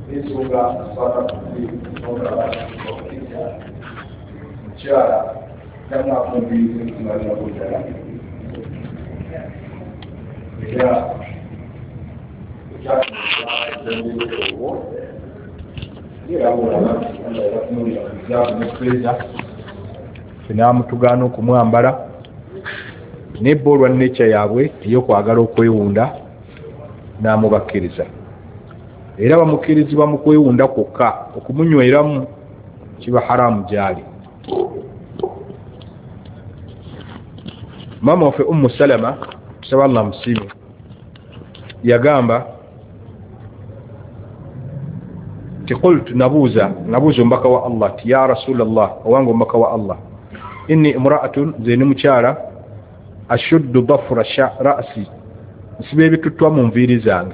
ensonga zikwata ku nsonga bakiriza mukyala yamwakumbiriza okumalirako ddala era ekyakuolwo era olaba batunulira kuzaabu nefeeza fenamutugaana okumwambala nebba olwa neca yaabwe ey'okwagala okwewunda n'amubakkiriza era bamukkirizibwa mu kwewunda kwokka okumunyweramu kiba haramu gyali. Maama waffe Ummu Salama tusaba Allah musiime yagamba ti qultu nabuuza omubaka wa Allah ti ya Rasulallah owange omubaka wa Allah inni imra'atun zeni mukyala ashuddu dafra ra'si nsiba ebituttwa mu nviiri zange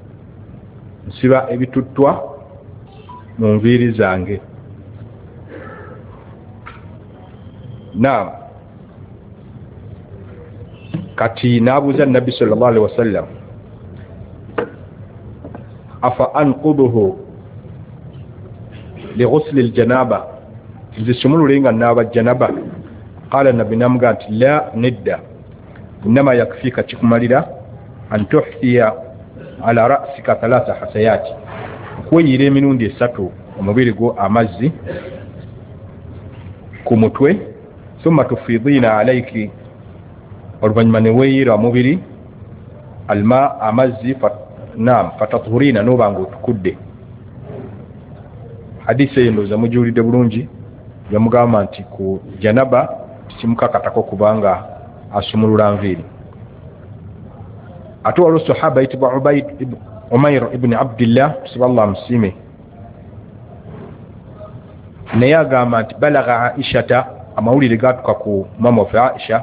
naam kati nabuuza nabbi sallallahu alaihi wasallam afa anquduhu lighusli aljanaba nzisumulule nga naaba janaba qala nabbi namugamba nti la nedda inama yakfika kikumalira an tuhfiya ala ra'sika thalatha hasayati kweyira emirundi 3 omubiri gwo amazzi ku mutwe thumma tufidina alayki oluvanyuma ne weeyira omubiri alma amazzi fatatuhurina n'obanga otukudde. Hadisi eyo ndowooza mugiwulidde bulungi yamugamba nti ku janaba tikimukakatako kubanga asumulula nviiri. Ate waliwo sahaba ayitibwa Umayr ibn Abdillah siballah musiime naye agamba nti balagha Aishata amawulire gatuka ku mama waffe Aisha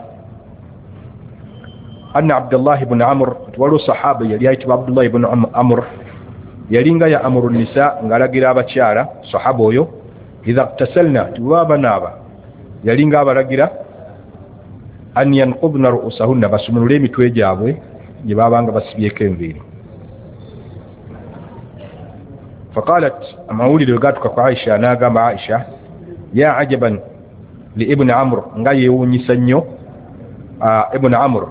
anna Abdullah ibn Amr waliwo sahaba yali ayitibwa Abdullah ibn Amr yalinga ya amuru nisa ngalagira abakyala sahaba oyo idha tasalna tubaba naba yalinga abalagira an yanqudna ru'usahunna basumulule emitwe gyabwe gye babanga basibyeko enviiri. Faqalat amawulire gatuka ku Aisha n'agamba Aisha ya ajaban li ibn Amr nga yeewuunyisa nnyo ibn Amr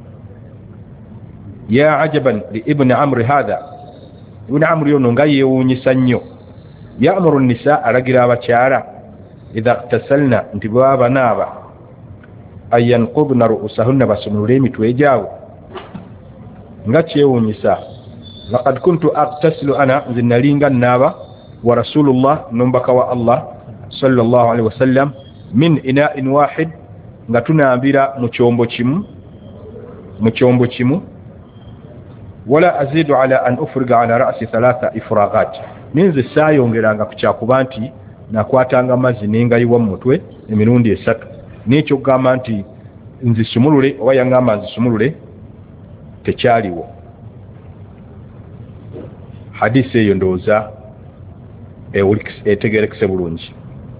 ya ajaban li ibn Amr hadha ibn Amr yono nga yeewuunyisa nnyo ya'muru nisa alagira abakyala idha tasalna nti baba naaba ayanqudna ru'usahunna basumulule emitwe gyabwe nga kyewuunyisa. Laqad kuntu aghtasilu ana zinalinga naaba wa rasulullah nombaka wa Allah sallallahu alaihi wasallam min ina'in wahid nga tunambira mu kyombo kimu wala azidu ala an ufriga ala ra'si thalatha ifraghat ninze sayongeranga ku kyakuba nti nakwatanga mazzi nengayiwa mu mutwe emirundi 3 n'ekyo kugamba nti nzisumulule oba yangamba nzisumulule tekyaliwo. Hadisi eyo ndowooza etegerekese bulungi.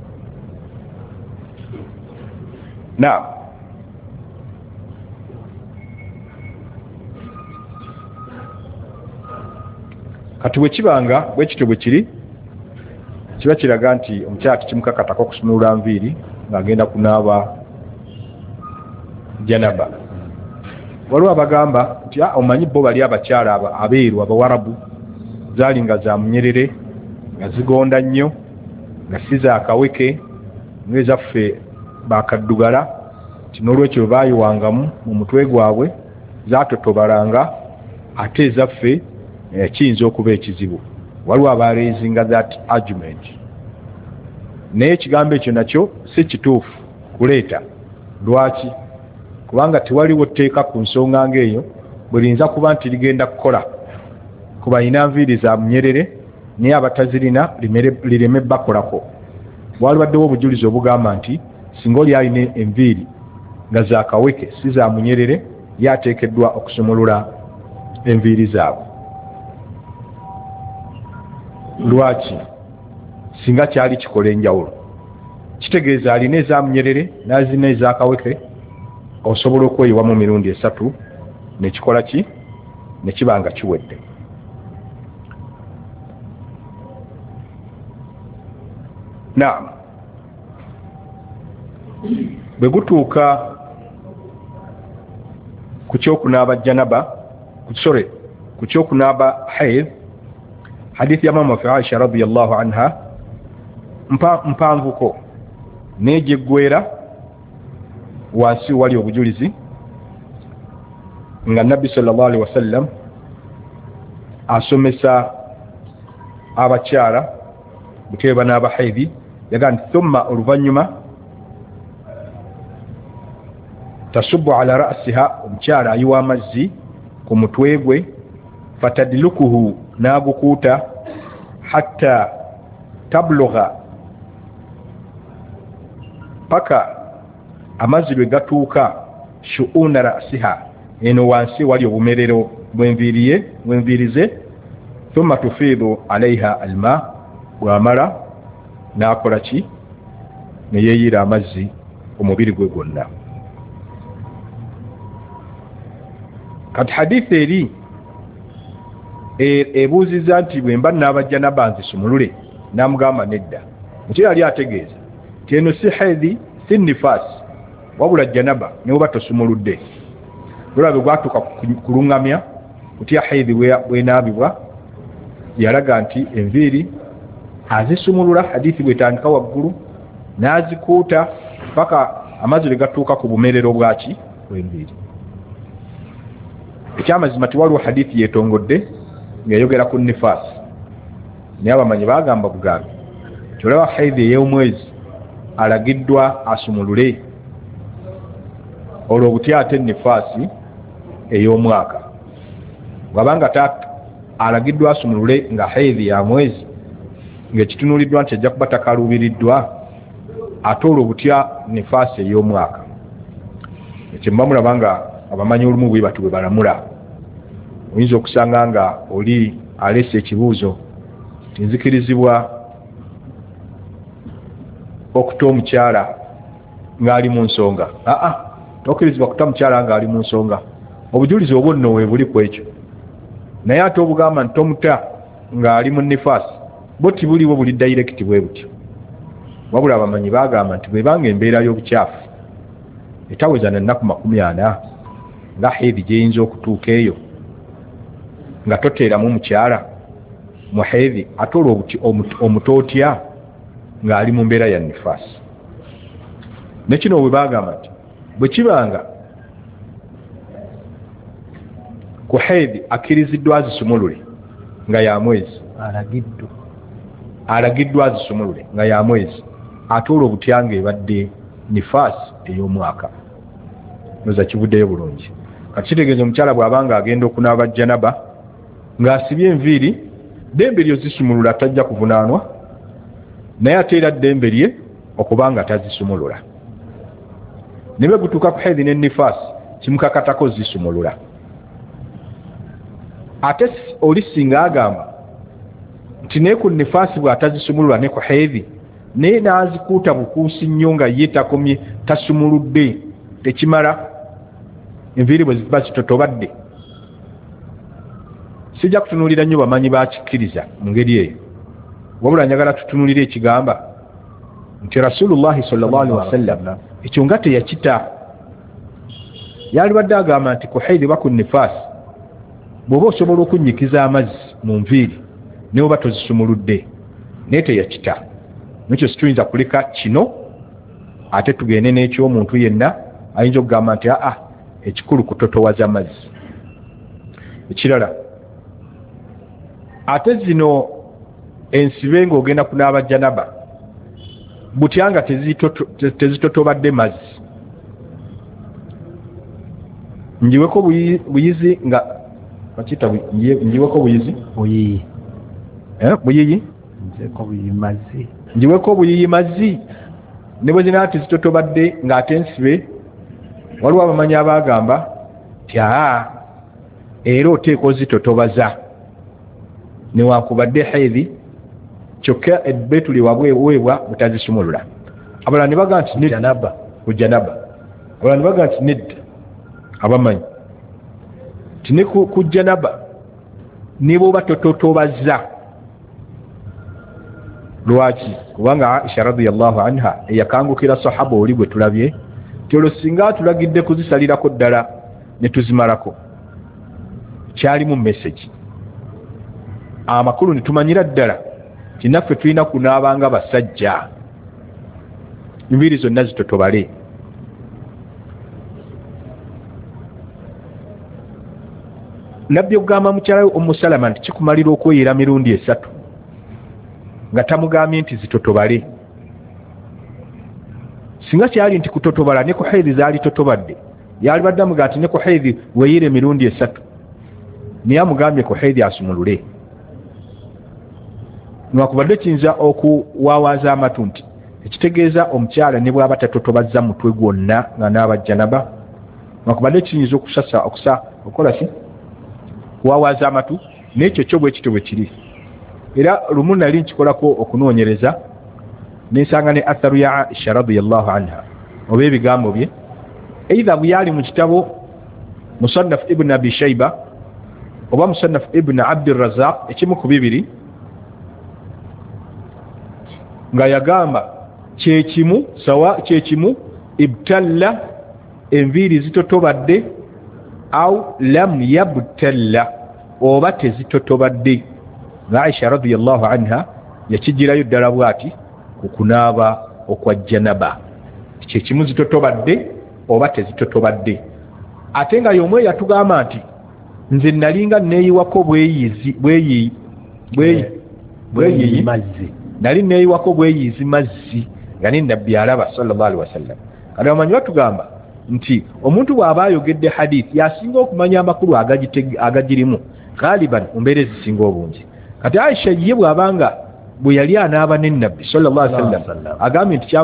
Kati bwe kibanga bwe kityo bwe kiri kiba kiraga nti omukyala tikimukakatako okusumulula nviiri ng'agenda kunaaba janaba. Waliwo abagamba nti omanyi bo bali abakyala abeeru abawarabu zaali nga za munyerere nga zigonda nnyo nga si za kaweke ng'ezaffe bakaddugala nti n'olwekyo baayiwangamu mu mutwe gwabwe zaatotobalanga ate ezaffe kiyinza okuba ekizibu. Waliwo abaleezinga that argument naye ekigambo ekyo nakyo si kituufu kuleeta. Lwaki? Kubanga tewaliwo tteeka ku nsonga ng'eyo bwe liyinza kuba nti ligenda kukola ku balina nviiri za munyerere naye abatazirina lireme bakolako. Walibaddewo obujulizi obugamba nti singa oli alina enviiri nga za kaweke si za munyerere yateekeddwa okusumulula enviiri zaabwe. Lwaki? Singa kyali kikola enjawulo kitegeeza alina eza munyerere n'azina eza kaweke osobola okweyiwamu emirundi 3 nekikola ki nekibanga kiwedde. naam bwe gutuuka ku kyokunaaba janaba ku kyokunaaba haid hadithi ya mama fi Aisha radiyallahu anha mpanvuko nejeggwera wansi wali obujulizi nga nabbi sallallahu alaihi wasallam asomesa abakyala buteba n'aba haidi yagamba thumma oluvanyuma tasubbu ala ra'siha omukyala ayiwa amazzi ku mutwe gwe fatadlukuhu nagukuuta hatta tablugha paka amazzi lwe gatuuka shu'una ra'siha eno wansi wali obumerero bw'enviirize thumma tufiidu alaiha alma bwamala n'akola ki neyeeyira amazzi omubiri gwe gwonna. kati hadithi eri ebuuziza nti bwe mba n'abajanaba nzisumulule n'amugamba nedda nti yali ategeeza nti eno si haidhi si nifaasi wabula janaba newoba tosumuludde lwalabe gwatuuka kuluŋŋamya kutya haidhi bwenaabibwa yalaga nti enviiri azisumulula hadithi bwetandika waggulu n'azikuuta paka amazzi lwe gatuuka ku bumerero bwaki bw'enviiri. ekyamazima tiwaliwo hadithi yetongodde ng'eyogera ku nifaasi naye abamanyi bagamba bugambi kyolaba haidhi ey'omwezi alagiddwa asumulule olwo butya ate nifaasi ey'omwaka bwabanga alagiddwa asumulule nga haidhi ya mwezi ng'ekitunuuliddwa nti ajja kuba takaluubiriddwa ate olwo butya nifaasi ey'omwaka. ekyo muba mulaba nga abamanyi olumu bwe batu bwe balamula oyinza okusanga nga oli alese ekibuuzo tinzikirizibwa okuta omukyala ng'ali mu nsonga. tokirizibwa kuta mukyala ng'ali mu nsonga, obujulizi obwo nno weebuli ku ekyo. naye ate obugamba nti tomuta ng'ali mu nifaasi bo tibuliwo buli dayirekiti bwe butyo, wabula abamanyi bagamba nti bwebanga embeera y'obukyafu etaweza na nnaku 40 nga haidhi gyeyinza okutuuka eyo nga toteeramu mukyala mu haidhi ate olwo omutootya ng'ali mu mbeera ya nifaasi. nekino bwe bagamba nti bwe kibanga ku haidhi akkiriziddwa azisumulule nga ya mwezi, alagiddwa azisumulule nga ya mwezi, ate olwo butya ng'ebadde nifaasi ey'omwaka. noza kivuddeyo bulungi. kati kitegeeza omukyala bw'abanga agenda okunaaba janaba ng'asibye enviiri, ddembe lyo zisumulula tajja kuvunaanwa, naye ate era ddembe lye okubanga tazisumulula. ne bwe gutuuka ku haidhi ne nifaasi kimukakatako zisumulula. ate oli singa agamba nti naye ku nifaasi bw'atazisumulula ne ku haidhi naye n'azikuuta bukuusi nnyo nga ye takomye tasumuludde tekimala, enviiri bwe ziba zitotobadde, sijja kutunuulira nnyo bamanyi bakikkiriza mu ngeri eyo, wabula njagala tutunuulire ekigamba nti rasulullahi sallallahu alaihi wasallam ekyo nga teyakita. yalibadde agamba nti ku haidhi ba ku nifaasi bw'oba osobola okunnyikiza amazzi mu nviiri naye oba tozisumuludde, naye teyakita. nekyo situyinza kuleka kino ate tugende n'ekyomuntu yenna ayinza okugamba nti ekikulu kutotowaza mazzi. ekirala ate zino ensibe ng'ogenda kunaaba janaba butya nga tezitotobadde mazzi, njiweko buyizi nga bakita njiweko buyizi buyiyi njiweko buyiyi mazzi ne bwe zina tezitotobadde ng'ate ensibe waliwo abamanyi abagamba ti era oteeka ozitotobaza newankubadde haidhi kyokka ebbeetu lyewabweweebwa butazisumulula. abalala ne baga nti janaba abalala ne baga nti nedda, abamanyi ti ne ku janaba ne bw'oba tototobaza lwaki kubanga Aisha radhiyallahu anha yakangukira sahaba oli bwe tulabye kyolo singa tulagidde kuzisalirako ddala ne tuzimalako kyali mu message amakulu ne tumanyira ddala kinaffe tulina kunaabanga basajja enviiri zonna zitotobale nabbi okugamba mukyalawe Salama nti kikumalira okweyera mirundi 3 nga tamugambye nti zitotobale singa kyali nti kutotobala ne ku haidhi zaali totobadde yali badde amugaa nti ne ku haidhi weyire mirundi 3 niye amugambye ku haidhi asumulule nwakubadde kiyinza okuwawaaza amatu nti ekitegeeza omukyala ne bw'aba tatotobazza mutwe gwonna nga n'abajjanaba nwakubadde kiyinza okukola ki kuwawaaza amatu n'ekyo kyo bwe kityo bwe kiri era lumu nali nkikolako okunoonyereza nensanga ne atharu ya Aisha radhiyallahu anha oba ebigambo bye eitha buyali mu kitabo Musannaf ibn Abi Shayba oba Musannaf ibn Abdurrazzaq ekimu ku bibiri nga yagamba kyekimu ibtalla enviiri zitotobadde au lam yabtalla oba tezitotobadde nga Aisha radhiyallahu anha yakijirayo ddala bwati kukunaaba okwa janaba kyekimu zitotobadde oba tezitotobadde ate nga y'omwe yatugamba nti nze nalinga neeyiwako bweyiyi mazzi nali neeyiwako bweyizi mazzi nga ne nabbi alaba sallallahu alaihi wasallam kati amanyi batugamba nti omuntu bw'aba ayogedde hadith yasinga okumanya amakulu agagirimu galiban mbeera ezisinga obungi kati Aisha ye bw'abanga bwe yali anaaba ne nabbi sallallahu alaihi wasallam agambye nti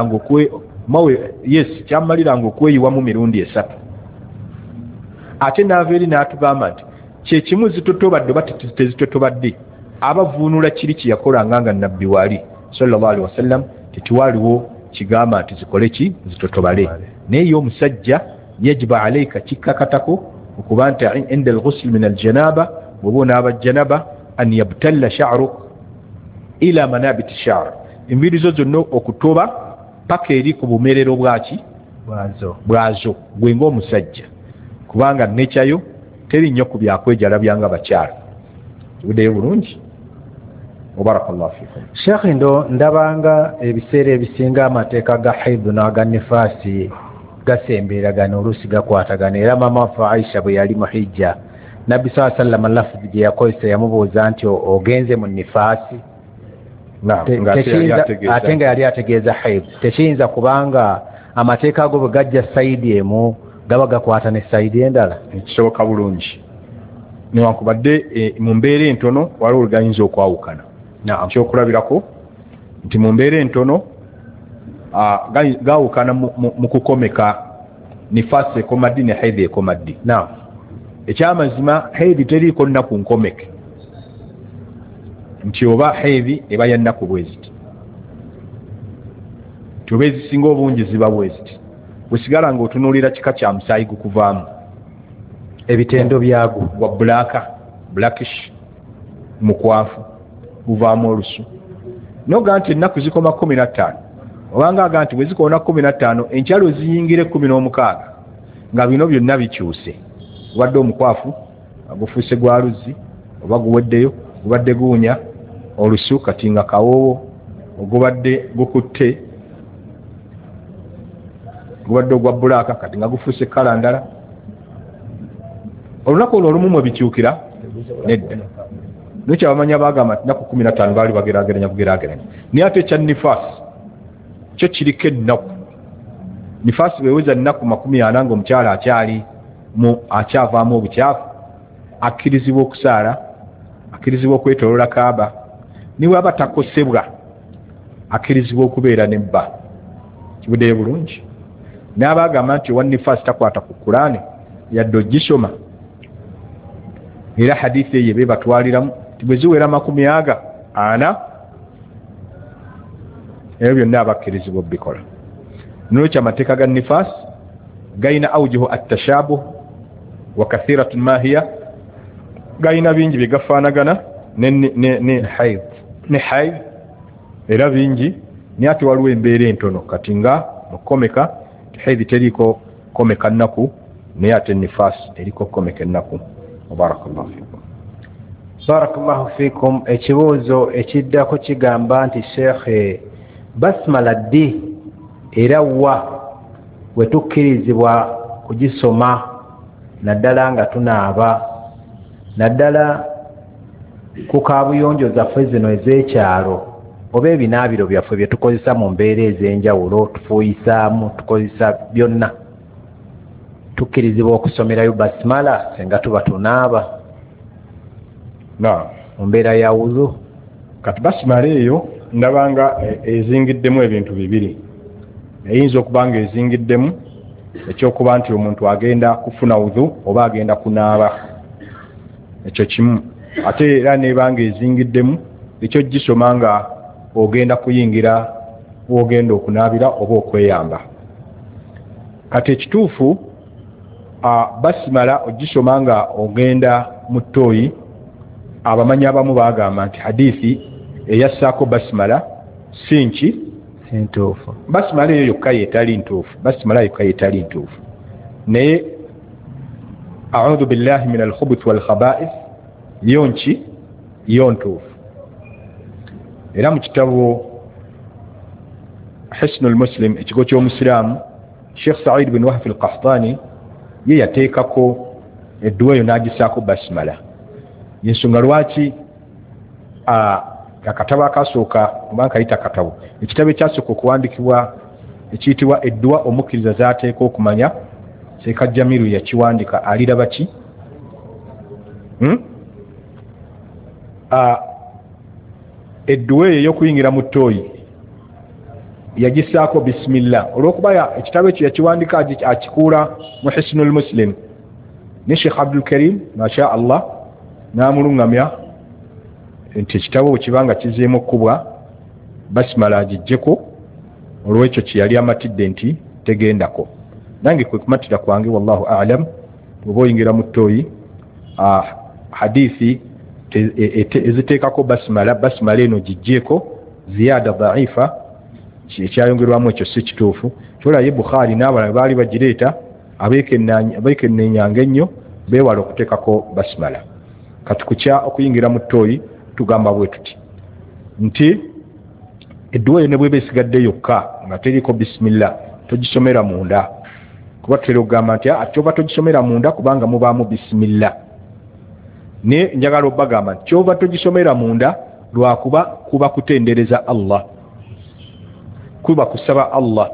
kyammaliranga okweyiwamu mirundi 3 ate n'ava eri n'atugamba nti kyekimu zitotobadde oba tezitotobadde abavuunula kiri kyeyakolanga nga nabbi waali sallallahu alaihi wasallam tetiwaliwo kigamba nti zikole ki zitotobale naye omusajja yajiba alayka kikkakatako okuba nti inda al-ghusl min al-janaba bw'oba onaaba janaba an yabtalla sha'ruk ila manabit ash-sha'r enviiri zo zonna okutoba paka eri ku bumerero bwazo gwe ng'omusajja kubanga nekyayo teri nnyo ku byakwejalabyanga bakyala kibudeyo bulungi Barakallahu fikum. Sheikh ndo ndabanga ebiseera ebisinga amateeka ga haidhu n'aga nifaasi gasemberagana oluusi gakwatagana era mama fa Aisha bwe yali mu hijja nabbi sallallahu alaihi wasallam lafuzi gye yakozesa yamubuuza nti ogenze mu nifaasi ate nga yali ategeeza haidhu tekiyinza kubanga amateeka ago bwe gajja sayidi emu gaba gakwata ne sayidi endala kisoboka bulungi newankubadde mu mbeera entono waliwo olugayinza okwawukana kyokulabirako nti mu mbeera entono gaawukana mu kukomeka nifaasi ekomaddi ne haidhi ekomaddi ekyamazima haidhi teriiko nnaku nkomeke nti oba haidhi eba ya nnaku bweziti nti oba ezisinga obungi ziba bweziti bwesigala ng'otunuulira kika kya musaayi gukuvaamu ebitendo byagwo wa blackish mukwafu guvaamu olusu noga nti ennaku zikoma 15 obanga aga nti bwe zikoona 15 enkyalo ziyingire 16 nga bino byonna bikyuse obadde omukwafu gufuuse gwa luzzi oba guweddeyo gubadde guunya olusu kati nga kawoowo ogubadde gukutte gubadde ogwa bulaaka kati nga gufuuse kala ndala olunaku olwo olumu mwe bikyukira nedda nokyabamanya bagamba nti naku 15 baali bagerageranya bugeraageranya naye ate ekya nifaasi kyo kiriko ennaku nifaasi bweweza nnaku 40 ng'omukyala akyavaamu obukyafu akkirizibwa okusaala akkirizibwa okwetoloola kaaba niwe aba takosebwa akkirizibwa okubeera nebba kibuddeyo bulungi n'abagamba nti owa nifaasi takwata ku Qur'ani yadde ogisoma era hadithi eyo be batwaliramu bwe ziwera 40 ebyo byonna abakkirizibwa bikola nolwekyo amateeka ga nifaasi gayina awjuhu at-tashabuh wa kathiratun ma hiya gayina bingi bye gafaanagana ne haid era bingi naye ate waliwo embeera entono kati nga mukomeka haidhi teriko komeka nnaku naye ate nifas eriko komeka ennaku. Barakallahu fikum. Barakallahu fikum. Ekibuuzo ekiddako kigamba nti Sheikh, basmala ddi era wa we tukkirizibwa kugisoma naddala nga tunaaba, naddala ku kaabuyonjo zaffe zino ez'ekyalo oba ebinaabiro byaffe bye tukozesa mu mbeera ez'enjawulo, tufuuyisaamu, tukozesa byonna, tukkirizibwa okusomerayo basmala senga tuba tunaaba mu mbeera ya wuzu? Kati basmala eyo ndabanga ezingiddemu ebintu bibiri. Eyinza okuba nga ezingiddemu ekyokuba nti omuntu agenda kufuna wuzu oba agenda kunaaba, ekyo kimu. Ate era nebanga ezingiddemu ekyo gisoma nga ogenda kuyingira wogenda okunaabira oba okweyamba. Kati ekituufu basmala ogisoma nga ogenda mu ttooyi, abamanyi abamu bagamba nti hadithi eyassaako basmala si ntuufu. Basmala eyo yokka yeetali ntuufu, basmala yokka yeetali ntuufu. Naye a'udhu billahi min al-khubuth wal khaba'ith yo ntuufu. Era mu kitabo Hisnul Muslim, ekigo ky'omusiraamu, Sheikh Sa'id bin Wahf al-Qahtani ye yateekako edduwa eyo n'agisaako basmala. Yensonga lwaki akatabo akasooka oba nkayita katabo, ekitabo ekyasooka okuwandikibwa ekiyitibwa edduwa omukkiriza z'ateeka okumanya, Sheikh Jamiru yakiwandika aliraba ki? Edduwa eyo ey'okuyingira mu ttooyi yagisaako bisimillah, olw'okuba ekitabo ekyo yakiwandika akikuula mu Hisnul Muslim, ne Sheikh Abdul Karim masha Allah n'amulungamya nti ekitabo kibanga kizeemu okubwa basmala agijjeko, olw'ekyo kyeyali amatidde nti tegendako. Nange kwe kumatira kwange wallahu a'lam, oba oyingira mu ttooyi hadithi eziteekako basmala eno gijjeeko ziyada dha'ifa, ekyayongerwamu ekyo si kituufu. Kyolaye Bukhari n'abalala baali bagireeta abeekennenyanga ennyo beewala okuteekako basmala. Kati kukya okuyingira mu ttooyi tugamba bwe tuti nti edduwa eyo ne bweba esigadde yokka nga teriko bisimillah togisomera munda, kuba tutera okugamba nti kyova togisomera munda kubanga mubaamu bisimillah. Ne njagala obagamba nti kyova togisomera munda lwakuba kuba kutendereza Allah, kuba kusaba Allah,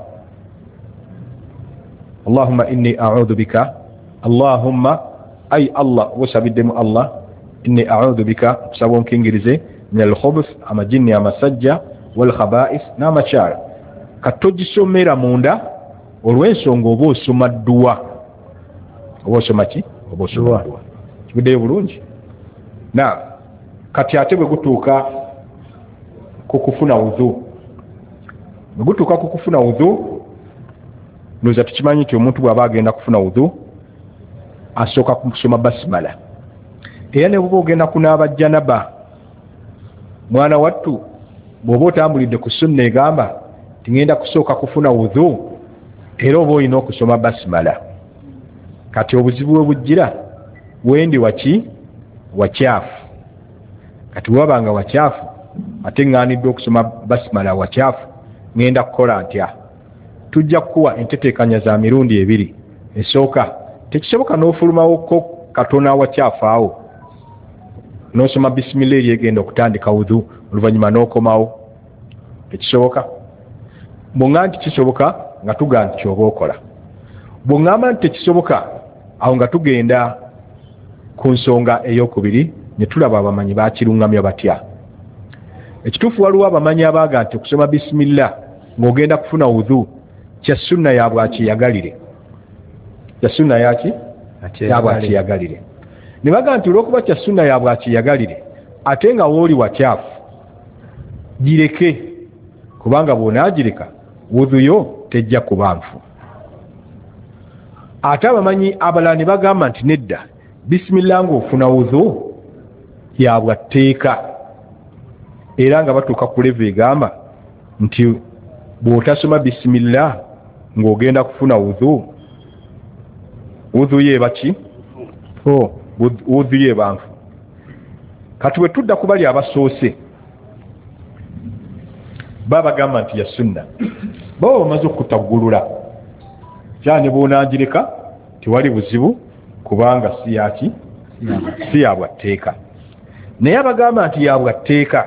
Allahumma inni a'udhu bika, Allahumma ay Allah wasabiddemu Allah, inni a'udhu bika kusaba onkingirize min al-khubuth amajinni amasajja wal khaba'ith n'amakyala. Katogisomera munda olw'ensonga oba osoma dduwa, oba osoma ki? Oba osoma dduwa. Kibuddeyo bulungi? Kati ate bwe gutuuka ku kufuna wuzu, bwe gutuuka ku kufuna wuzu, ndowooza tukimanyi nti omuntu bw'aba agenda kufuna wuzu asooka kusoma basmala. Era ne bw'oba ogenda kunaaba janaba, mwana wattu bw'oba otambulidde ku sunna egamba tingenda kusooka kufuna wuzu, era oba olina okusoma basmala. Kati obuzibu bwe bujjira wendi wakyafu. Kati wabanga wakyafu ate ŋŋaaniddwa okusoma basmala wakyafu, ŋŋenda kukola ntya? Tujja kukuwa enteteekanya za mirundi ebiri. Esooka tekisoboka n'ofulumawoko katona wakyafu awo n'osoma bisimila eri egenda okutandika wuzu oluvannyuma n'okomawo, tekisoboka. Bw'oŋŋamba nti kisoboka nga tugaa nti kyoba okola. Bw'oŋŋamba nti tekisoboka awo nga tugenda ku nsonga ey'okubiri, ne tulaba abamanyi bakiruŋŋamya batya. Ekituufu waliwo abamanyi abaaga nti okusoma bisimillah ng'ogenda kufuna wuzu kya sunna ya bwakiyagalire, kya sunna yaki ya bwakiyagalire. Ne baga nti olw'okuba kya sunna ya bwakiyagalire ate nga wooli wakyafu, gireke, kubanga bw'onaagireka wuzu yo tejja kuba nfu. Ate abamanyi abalala ne bagamba nti nedda, bisimillah ng'ofuna wuzu ya bwatteeka, era nga batuuka ku level egamba nti bw'otasoma bisimillah ng'ogenda kufuna udhu ye baki udhu ye banfu. Kati bwe tudda ku bali abasoose babagamba nti ya sunna baba bamaze okutaggulula kyane boonangireka tewali buzibu kubanga si yaki si yabwatteeka. Naye abagamba nti yabwatteeka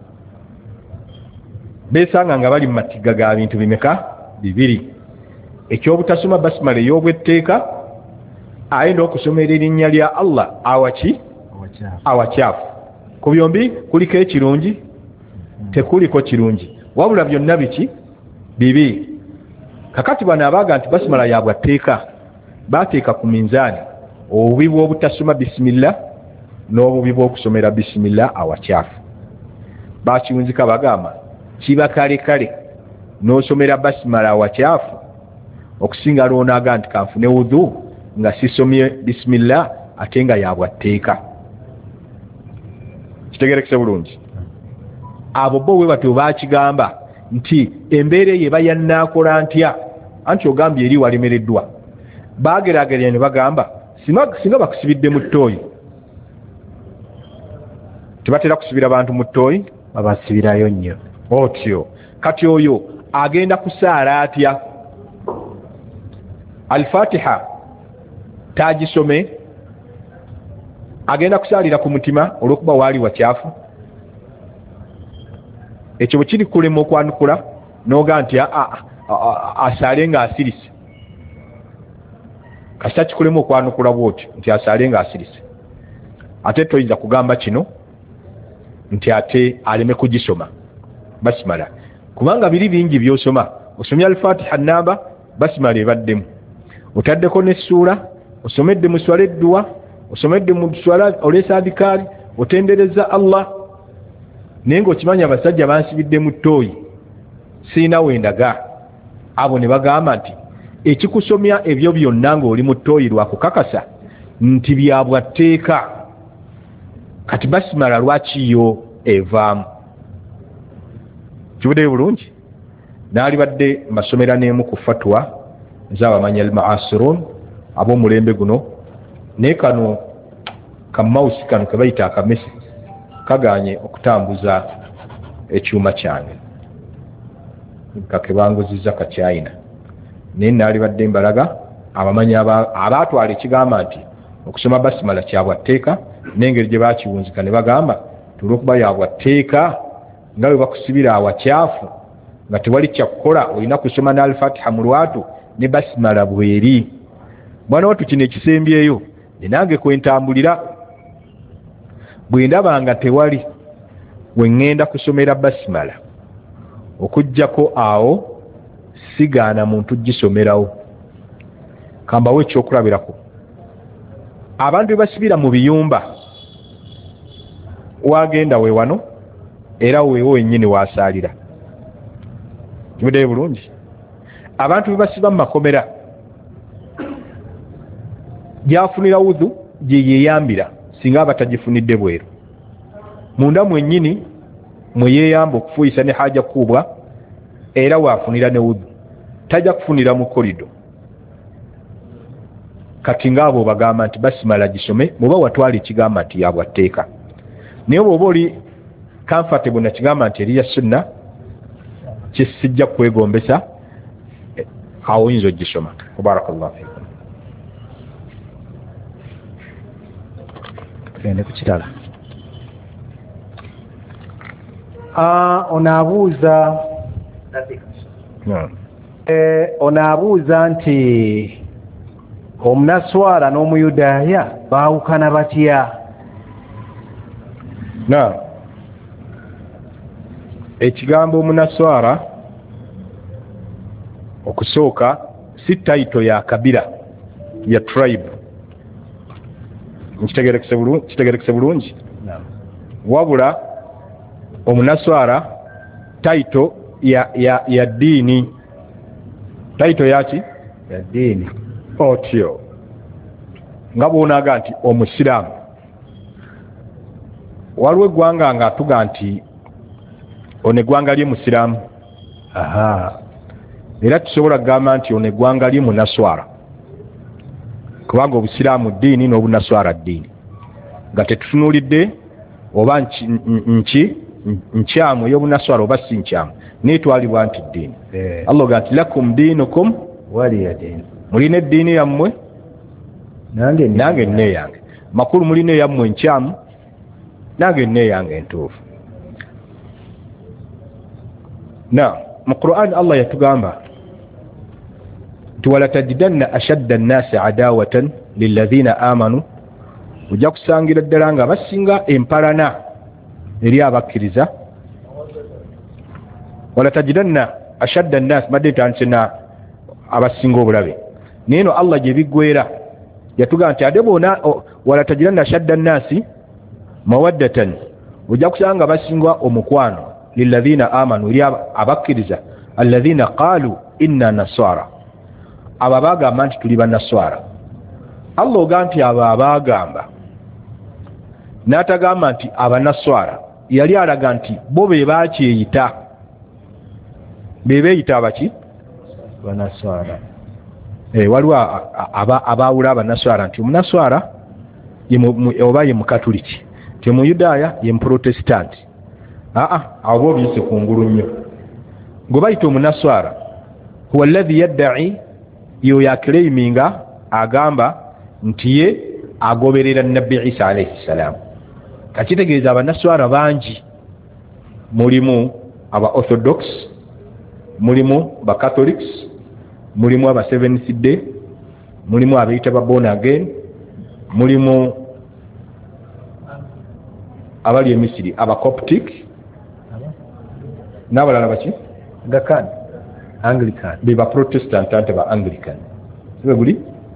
beesanga nga bali mu matigga ga bintu bimeka bibiri. Ekyobutasoma basimala ey'obwetteeka ayenda okusomera erinnya lya Allah awakyafu. Ku byombi kuliko ekirungi tekuliko kirungi wabula byonna biki bibi. Kakati bano abaga nti basimala yabwatteeka bateeka ku minzaani obubi bw'obutasoma bisimillah n'obubi bw'okusomera bisimillah awakyafu. Bakiwunzika bagamba kiba kale kale n'osomera basimala awakyafu okusinga lw'onaaga nti kanfune udhu nga sisomye bisimillah ate nga yabwatteeka. Kitegerekese bulungi. Abo bo bwe batyo bakigamba nti embeera ye bayannaakola ntya anti ogambye eri walemereddwa. Bageraageranya ne bagamba singa bakusibidde mu ttooyi tebatera kusibira bantu mu ttooyi babasibirayo nnyo otyo. Kati oyo agenda kusaala atya? Al-Fatiha tagisome agenda kusaalira ku mutima olw'okuba waali wakyafu. Ekyo bwe kiri kulema okwanukula n'oga nti asaale nga asirise. Kasita kikulema okwanukula bw'otyo nti asaale nga asirise ate toyinza kugamba kino nti ate aleme kugisoma basimala kubanga biri bingi by'osoma. Osomya Al-Fatiha namba basimala ebaddemu, otaddeko n'essuula, osomedde mu swala eddua, osomedde mu swala oleesa adikaari, otendereza Allah. Naye ng'okimanya abasajja bansibidde mu ttooyi siina wendaga. Abo ne bagamba nti ekikusomya ebyo byonna ng'oli mu ttooyi lwakukakasa nti byabwatteeka. Kati basimala lwaki yo evaamu? Kibuddeyo bulungi. Naali badde masomera n'emu ku fatwa z'abamanyi al-mu'asirun ab'omulembe guno, naye kano kamausi kano ke bayita akamesi kaganye okutambuza ekyuma kyange kakebanguzizza kakyayina. Naye naali badde mbalaga abamanyi abaatwala ekigamba nti okusoma basimala kyabwatteeka n'engeri gye bakiwunzika ne bagamba tulwokuba yabwatteeka nga bwe bakusibira awakyafu nga tewali kyakukola olina kusoma n'Al-Fatiha mu lwatu ne basimala bweri. Mwana wattu kino ekisembyeyo nenange kwentambulira bwe ndabanga tewali we ŋŋenda kusomera basimala okuggyako awo sigaana muntu gisomerawo. Kambawo ekyokulabirako abantu be basibira mu biyumba wagenda we wano era weewo wennyini wasaalira. Kibuddeyo bulungi. Abantu be basiba mu makomera gyafunira udhu gye yeeyambira singa abatagifunidde bweru. Munda mwennyini mwe yeeyamba okufuuyisa ne haja kubwa era waafunira ne udhu, tajja kufunira mu korido. Kati ngaabo bagamba nti basimala gisome muba watwala ekigamba nti yabwatteeka. Naye bw'oba oli comfortable na kigamba nti eri ya sunna kisijja kwegombesa awo oyinza ogisoma. Barakallahu fiikum. Tugende ku kirala. Onaabuuza nti omunaswala n'omuyudaaya baawukana batya? Ekigambo omunaswara okusooka si taito ya kabira ya tribe. Kitegerekese bulungi. Wabula omunaswara taito ya ddiini. Taito yaki? Ya ddiini. Otyo. Nga bw'onaaga nti omusiraamu. Waliwo eggwanga nga atuga nti ono eggwanga lye musiraamu era tusobola kugamba nti ono eggwanga li munaswara kubanga obusiraamu ddiini n'obunaswara ddiini nga tetutunuulidde oba nkyamu ey'obunaswara oba si nkyamu neetwalibwa nti ddiini. Allah ga nti lakum diinukum waliya diini, mulina eddiini yammwe nange neeyange. Makulu mulina eyammwe nkyamu nange neeyange entuufu. Na mu Qur'an Allah yatugamba nti walatajidanna ashadda an-naasi adawatan lilladhina amanu, ojja kusangira ddala nga basinga empalana eri abakkiriza. Walatajidanna ashadda an-naasi badde tansena abasinga obulabe neeno Allah gye biggwera yatugamba nti ate boona walatajidanna ashadda an-naasi mawaddatan, ojja kusanga basinga omukwano lilladhina amanu eri abakkiriza alladhina qaalu inna nasara, abo abagamba nti tuli banaswara. Allah oga nti abo abagamba n'atagamba nti abanaswara, yali alaga nti bo be bakyeyita, be beeyita abaki banaswara. Waliwo abawula abanaswara nti omunaswara oba ye mukatuliki, nti omuyudaaya ye muprotesitanti. Abo bo biyise kungulu nnyo. Gwe bayita omunaswara huwa alladhi yadda'i, yo yakireiminga agamba nti ye agoberera Nabbi Isa alayhi salam. Kakitegeeza abanaswara bangi, mulimu aba orthodox, mulimu ba catholics, mulimu aba Seventh Day, mulimu abayita ba born again, mulimu abali emisiri aba Coptic n'abalala baki Anglican, Anglican be ba Protestant ante ba Anglican sibe guli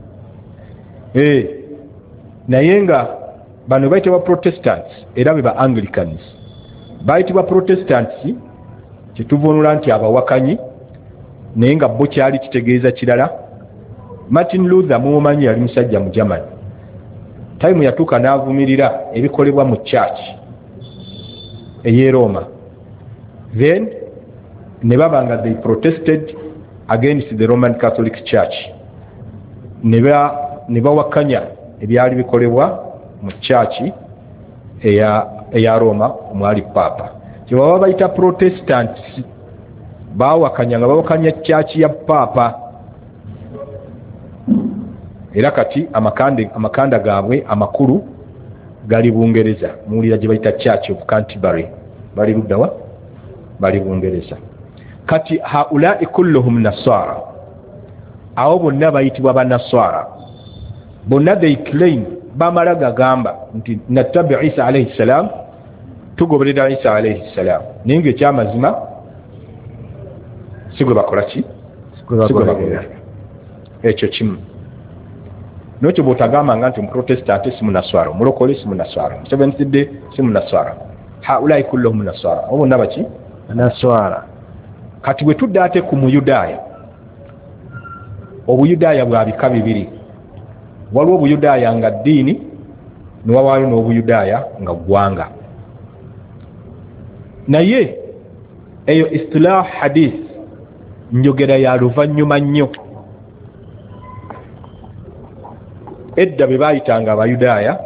naye nga bano bayitibwa Protestants era be ba Anglicans. Bayitibwa Protestants kituvunula nti abawakanyi, naye nga bo kyali kitegeeza kirala. Martin Luther mumanyi yali musajja mu Germany, time yatuuka n'avumirira ebikolebwa mu church ey'e Roma, then ne baba nga they protested against the Roman Catholic Church, ne bawakanya ebyali bikolebwa mu church eya Roma omwali papa. Kyebaba bayita Protestants bawakanya nga bawakanya church ya papa, era kati amakanda gaabwe amakulu gali Bungereza, muwulira gye bayita Church of Canterbury, bali luddawa, bali Bungereza. Kati haulai kulluhum nasara, abo bonna bayitibwa banaswara. Bonna they claim, bamala gagamba nti nattabi Isa alayhi salam, tugoberera Isa alayhi salam, naye ng'ekyamazima sigwe bakola ki? Sigwe bakola ekyo kimu. Nokyo bw'otagamba nga nti omuprotestant si munaswara, omulokole si munaswara, Seventh Day si munaswara, haulai kulluhum naswara, abo bonna baki? Naswara. Kati bwe tudda ate ku Muyudaaya, obuyudaaya bwa bika bibiri. Waliwo obuyudaaya nga ddiini, ne wabaayo n'obuyudaaya nga ggwanga. Naye eyo istilah hadith njogera ya luvannyuma nnyo. Edda be baayitanga abayudaaya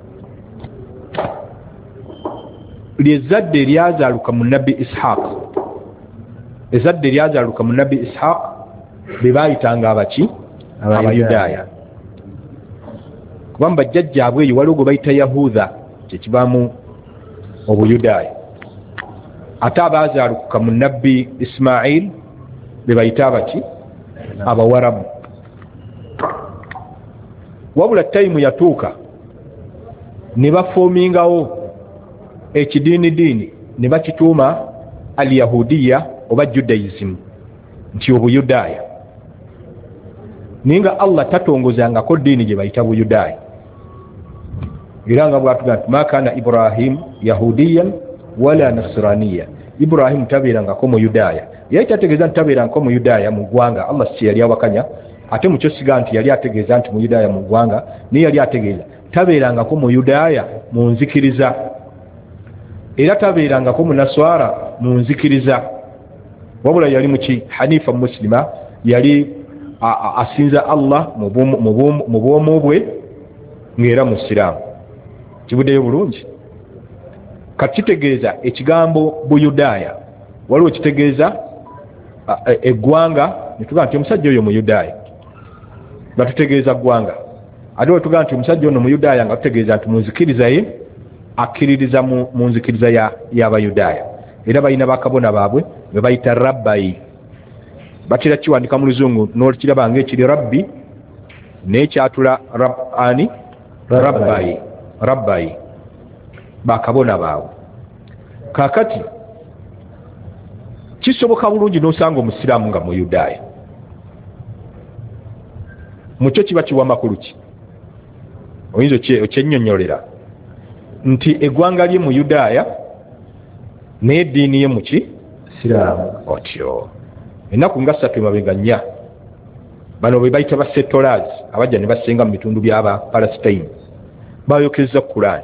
ly'ezzadde eryazaaluka mu Nabbi Ishaq, ezzadde eryazaaluka mu Nabbi Ishaq be baayitanga abaki? Abayudaaya. Kubanga bajjajjaabwe eyo waliwo gwe bayita Yahuda, kyekibaamu obuyudaaya. Ate abaazaaluka mu Nabbi Ismail be bayita abaki? Abawarabu. Wabula tayimu yatuuka ne bafoomingawo ekidiinidiini ne bakituuma al-Yahudiya oba Judaism, nti obuyudaaya. Naye nga Allah tatongozangako ddiini gye bayita buyudaaya. Era nga bw'atugamba nti ma kaana Ibrahim yahudiyan wala nasraniya, Ibrahim tabeerangako muyudaaya. Yali tategeeza nti tabeerangako muyudaaya mu ggwanga, Allah si yali awakanya. Ate mukyo siga nti yali ategeeza nti muyudaaya mu ggwanga, naye yali ategeeza tabeerangako muyudaaya mu nzikiriza, era tabeerangako munaswara mu nzikiriza. wabula yali muki hanifa muslima yali asinza Allah mu bwomu bwe ng'era musiraamu. Kibuddeyo bulungi. Kakitegeeza ekigambo Buyudaaya waliwo kitegeeza eggwanga netugaa nti omusajja oyo Muyudaaya nga tutegeeza ggwanga ate we tugaa nti omusajja ono Muyudaaya nga tutegeeza nti munzikiriza ye akkiririza mu nzikiriza y'Abayudaaya era balina bakabona baabwe be bayita rabbayi. Batera kiwandika mu Luzungu n'okiraba ng'ekiri rabbi n'ekyatula rabbayi bakabona baabwe. Kaakati kisoboka bulungi n'osanga omusiraamu nga Muyudaaya. Mukyo kiba kiwa makulu ki? Oyinza okyennyonnyolera nti eggwanga lye Muyudaaya n'eddiini ye muki? Siraamu. Otyo ennaku nga 3 emabega 4 bano be bayita basetolaz abajja ne basenga mu bitundu by'aba Palestine bayokeza Qur'an.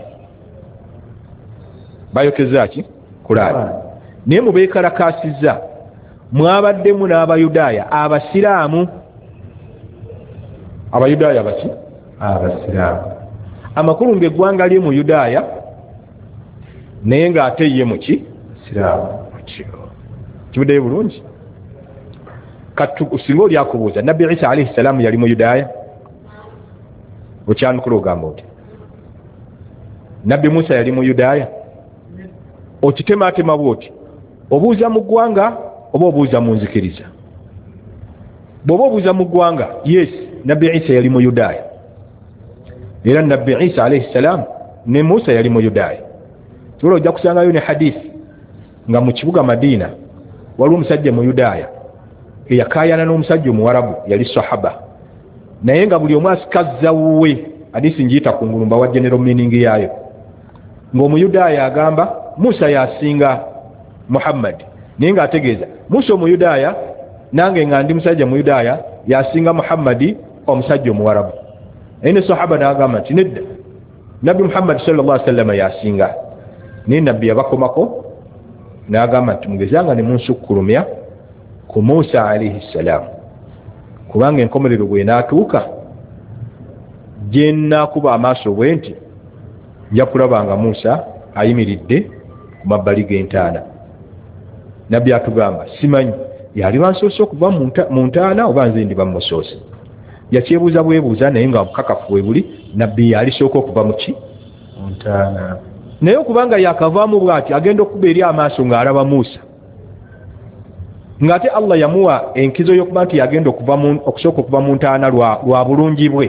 Bayokeza ki? Qur'an. Naye mu beekalakaasizza mwabaddemu n'Abayudaaya abasiraamu. Abayudaaya baki? Abasiraamu. Amakulu ng'eggwanga lye Muyudaaya naye ng'ate ye muki? Siraamu. Kibuddeyo bulungi. Singa oli akubuuza Nabbi Isa alayhi salaamu yali Muyudaaya? Okyanukula ogamba oti. Nabbi Musa yali Muyudaaya? Okitemaatema bw'oti obuuza mu ggwanga oba obuuza mu nzikiriza? Bw'oba obuuza mu ggwanga, yes, Nabbi Isa yali Muyudaaya era Nabbi Isa alayhi salaamu ne Musa yali Muyudaaya. Kyolwo ojja kusangayo ne hadisi nga mu kibuga Madiina waliwo omusajja Muyudaaya eyakaayana n'omusajja Omuwarabu yali sahaba naye nga buli omu asikazza wuwe. Hadisi ngiyita ku ngulumba wa general meaning yaayo ng'Omuyudaaya agamba Musa yasinga Muhammad naye ng'ategeeza Musa Omuyudaaya nange nga ndi musajja Muyudaaya yasinga Muhammadi omusajja Omuwarabu. Naye ne sahaba n'agamba nti nedda, Nabbi Muhammad sallallahu alaihi wasallam yasinga. Naye Nabbi yabakomako n'agamba nti mugezanga ne munsukkulumya ku Musa alayhi salam kubanga enkomerero bwe naatuuka gye nnaakuba amaaso bwe nti nja kulabanga Musa ayimiridde ku mabbali g'entaana. Nabbi atugamba simanyi yali bansoose okuva mu ntaana oba nze ndi bamusoose. Yakyebuuza bwebuuza naye nga mukakafu we buli Nabbi yalisooka okuva mu ki? Mu ntaana. Naye okubanga yakavaamu bw'ati agenda okuba eri amaaso ng'alaba Musa ng'ate Allah yamuwa enkizo y'okuba nti yagenda okusooka okuva mu ntaana lwa bulungi bwe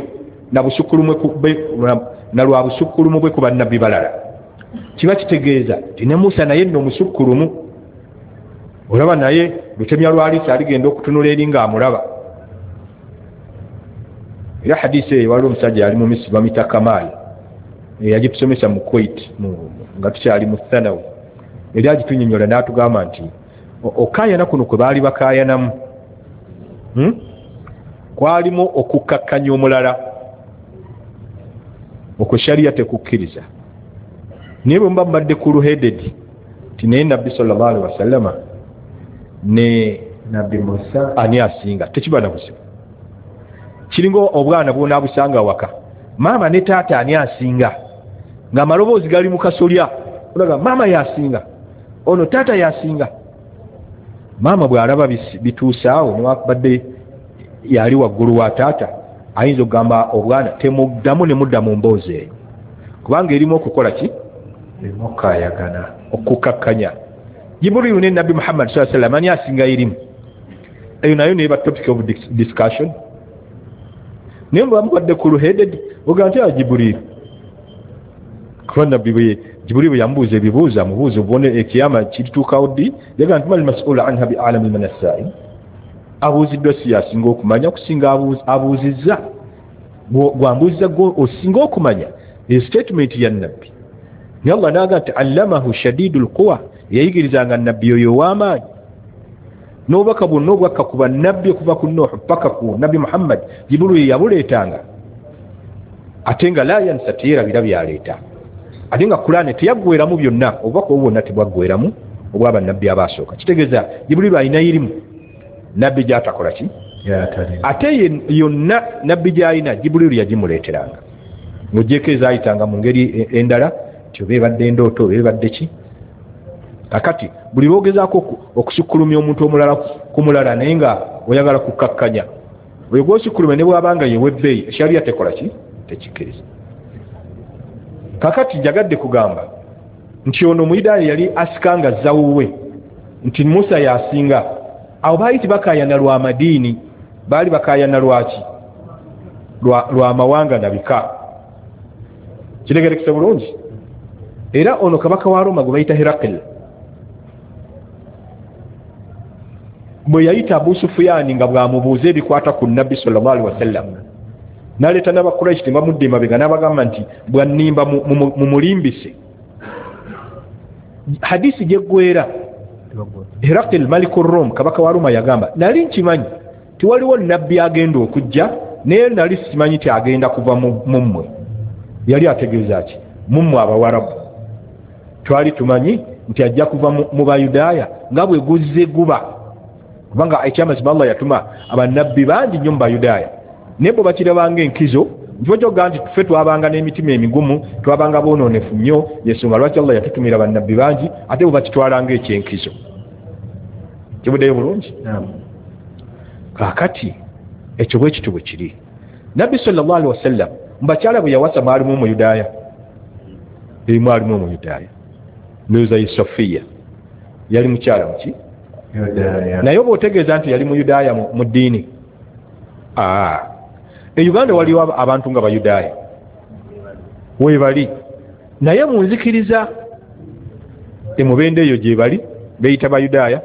na lwa busukkulumu bwe ku bannabbi balala. Kiba kitegeeza nti ne Musa naye nno musukkulumu. Olaba naye lutemya lwalisa aligenda okutunula eri ng'amulaba. Era hadisi eyo waliwo omusajja yali mu Misiri bamuyita Kamaali yagitusomesa mu Kuwait nga tukyali mu Thanawi era agitunnyonnyola n'atugamba nti okaayana kuno kwe baali bakaayanamu kwalimu okukkakkanya omulala okwo shariya tekukkiriza. Naye bwe muba mubadde ku luhededi ti naye Nabbi sallallahu alaihi wasallama ne Nabbi Musa ani asinga, tekiba na buzibu. Kiringa obwana bw'onaabusanga waka maama ne taata ani asinga ng'amaloboozi gali mu kasolya olaga maama yasinga ono taata yasinga. Maama bw'alaba bituusaawo newakubadde yali waggulu wa taata ayinza okugamba obwana temuddamu ne mudda mu mboozi eyo kubanga erimu okukola ki? Erimu okukaayagana, okukkakkanya. Jibrilu ne Nabbi Muhammad sallallahu alaihi wasallam ani asinga erimu? Eyo nayo neba topic of discussion. Naye bwe bamubadde ku luhededi ogamba nti Jibrilu kuba Nabbi Jibrilu yamubuuza ebibuuzo amubuuza obone ekiyama kirituukawo ddi yagamba nti mal mas'ul anha bi a'lami min as-sa'il. Abuuziddwa si yasinga okumanya okusinga abuuzizza. Gwambuuziza gwe osinga okumanya statement ya Nabbi. Naye Allah n'agamba nti allamahu shadidul quwa yayigirizanga Nabbi oyo ow'amaanyi. N'obubaka bwonna obwakka ku bannabbi okuva ku Nuuhu paka ku Nabbi Muhammad Jibrilu yabuleetanga ate nga la yansa teyerabira byaleeta ate nga Qur'ani teyaggweramu byonna obubaka obwo bwonna tebwaggweramu obwaba nabbi abasooka. Kitegeeza Jibril alina irimu nabbi gy'atakola ki ate yonna nabbi gy'alina Jibril yagimuleeteranga ng'ogyeko ezaayitanga mu ngeri endala nti oba ebadde endooto oba ebadde ki. Kakati buli boogezaako okusukkulumya omuntu omulala ku mulala naye nga oyagala kukakkanya oyo gw'osukkulumya ne bw'abanga yewebbeeyi ekyaliya tekola ki tekikkiriza. Kakati njagadde kugamba nti ono Omuyudaaya yali asikanga zawuwe nti Musa yasinga. Awo baali tibakaayana lwa madiini, baali bakaayana lwaki lwa mawanga na bika. Kitegerekese bulungi. Era ono kabaka wa Roma gwe bayita Herakl bwe yayita Abu Sufyaani nga bw'amubuuza ebikwata ku Nabbi sallallahu alaihi wasallam n'aleeta n'Abakuraishi tebamudde emabega n'abagamba nti bw'annimba mumulimbise. Hadisi gyeggwera Herakl Maliku Rum kabaka wa Roma yagamba nali nkimanyi tiwaliwo nabbi agenda okujja naye nali simanyi ti agenda kuva mummwe. Yali ategeeza ki mummwe Abawarabu twali tumanyi nti ajja kuva mu Bayudaaya nga bwe guzze guba kubanga ekyamazima Allah yatuma abannabbi bangi nnyo mu Bayudaaya naye bwe bakirabanga enkizo njojoga nti tufe twabanga n'emitima emigumu twabanga boonoonefu nnyo yensonga lwaki Allah yatutumira abannabbi bangi ate bwe bakitwalanga ekyenkizo. Kibuddeyo bulungi. Kaakati ekyo bwe kityo bwe kiri. Nabbi sallallahu alaihi wasallam mu bakyala bwe yawasa mwalimu Omuyudaaya mwalimu Omuyudaaya Nuza Sofiya yali mukyala muki naye oba otegeeza nti yali Muyudaaya mu ddiini. E Uganda waliwo abantu nga Bayudaaya weebali naye mu nzikiriza emubende eyo gye bali beeyita Bayudaaya.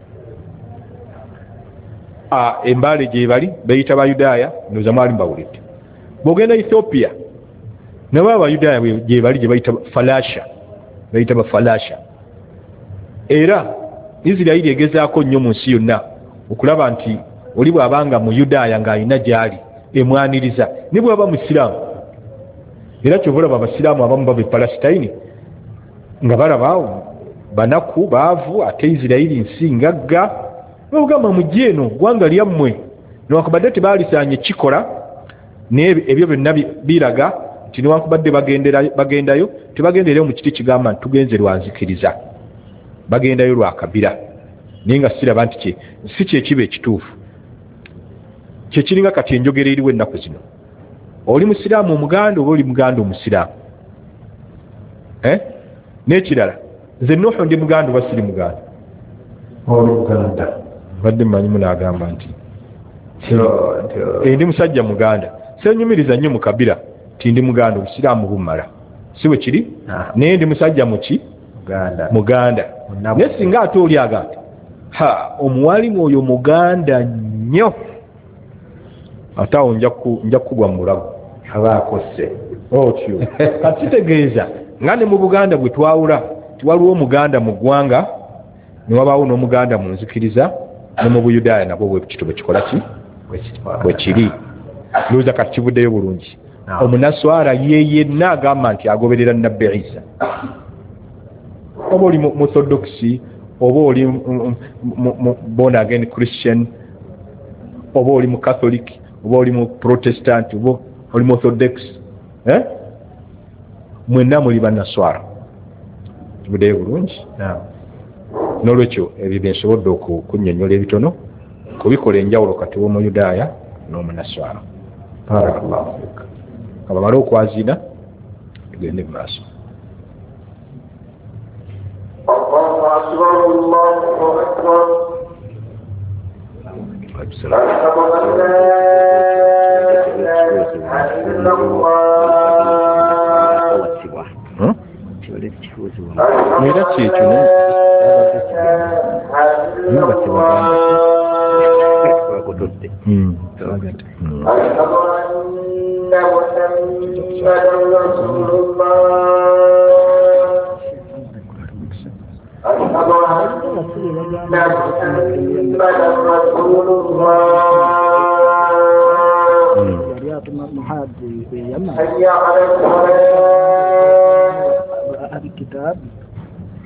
Embaale gye bali beeyita Bayudaaya ndowooza mwali mbawulidde. Bw'ogenda Ethiopia nabo Abayudaaya gye bali gye bayita Falasha bayita Bafalasha. Era Isirayiri egezaako nnyo mu nsi yonna okulaba nti oli bw'abanga Muyudaaya ng'alina gy'ali emwaniriza ne bw'aba Musiraamu. Era ky'obalaba Abasiraamu abamu bava e Palestine nga balaba banaku baavu ate Isirayiri nsi ngagga bagamba mujje eno ggwanga lyammwe newankubadde tebaalisaanye kikola naye ebyo byonna biraga nti newankubadde bagendayo tebagenderayo mu kiti kigamba nti tugenze lwanzikiriza bagendayo lwa kabira naye nga siraba nti si kyekiba ekituufu. Kyekiringa kati enjogera eriwo ennaku zino oli Musiraamu Omuganda oba oli Muganda Omusiraamu. N'ekirala nze Nuhu ndi Muganda oba siri Muganda? Oli Muganda. Badde mmanyi munaagamba nti ndi musajja Muganda senyumiriza nnyo mu kabira ti ndi Muganda Obusiraamu bummala si bwe kiri naye ndi musajja muki Muganda. Naye singa ate oli agamba omuwalimu oyo Muganda nnyo ate awo nja kugwa mu mulago abaakose otyo. Kati kitegeeza nga ne mu Buganda bwe twawula tiwaliwo Omuganda mu ggwanga ne wabaawo n'Omuganda mu nzikiriza ne mu Buyudaaya nabwo bwe kityo bwe kikola ki bwe kiri. Ndowooza kati kivuddeyo bulungi. Omunaswara ye yenna agamba nti agoberera Nabbi Isa. Oba oli Orthodox oba oli born again Christian oba oli mu Catholic oba oli mu Protestant oba oli mu Orthodox mwenna muli bannaswara. Kivuddeyo bulungi. N'olwekyo ebyo bye nsobodde okunnyonnyola ebitono kubikola enjawulo kati w'Omuyudaaya n'Omunaswara. Barakallahu fiik. Kabamala okwazina tugende mu maaso. Allahu akbar Allahu akbar. Ashhadu an la ilaha illallah. Era kyekyo nga tebagamba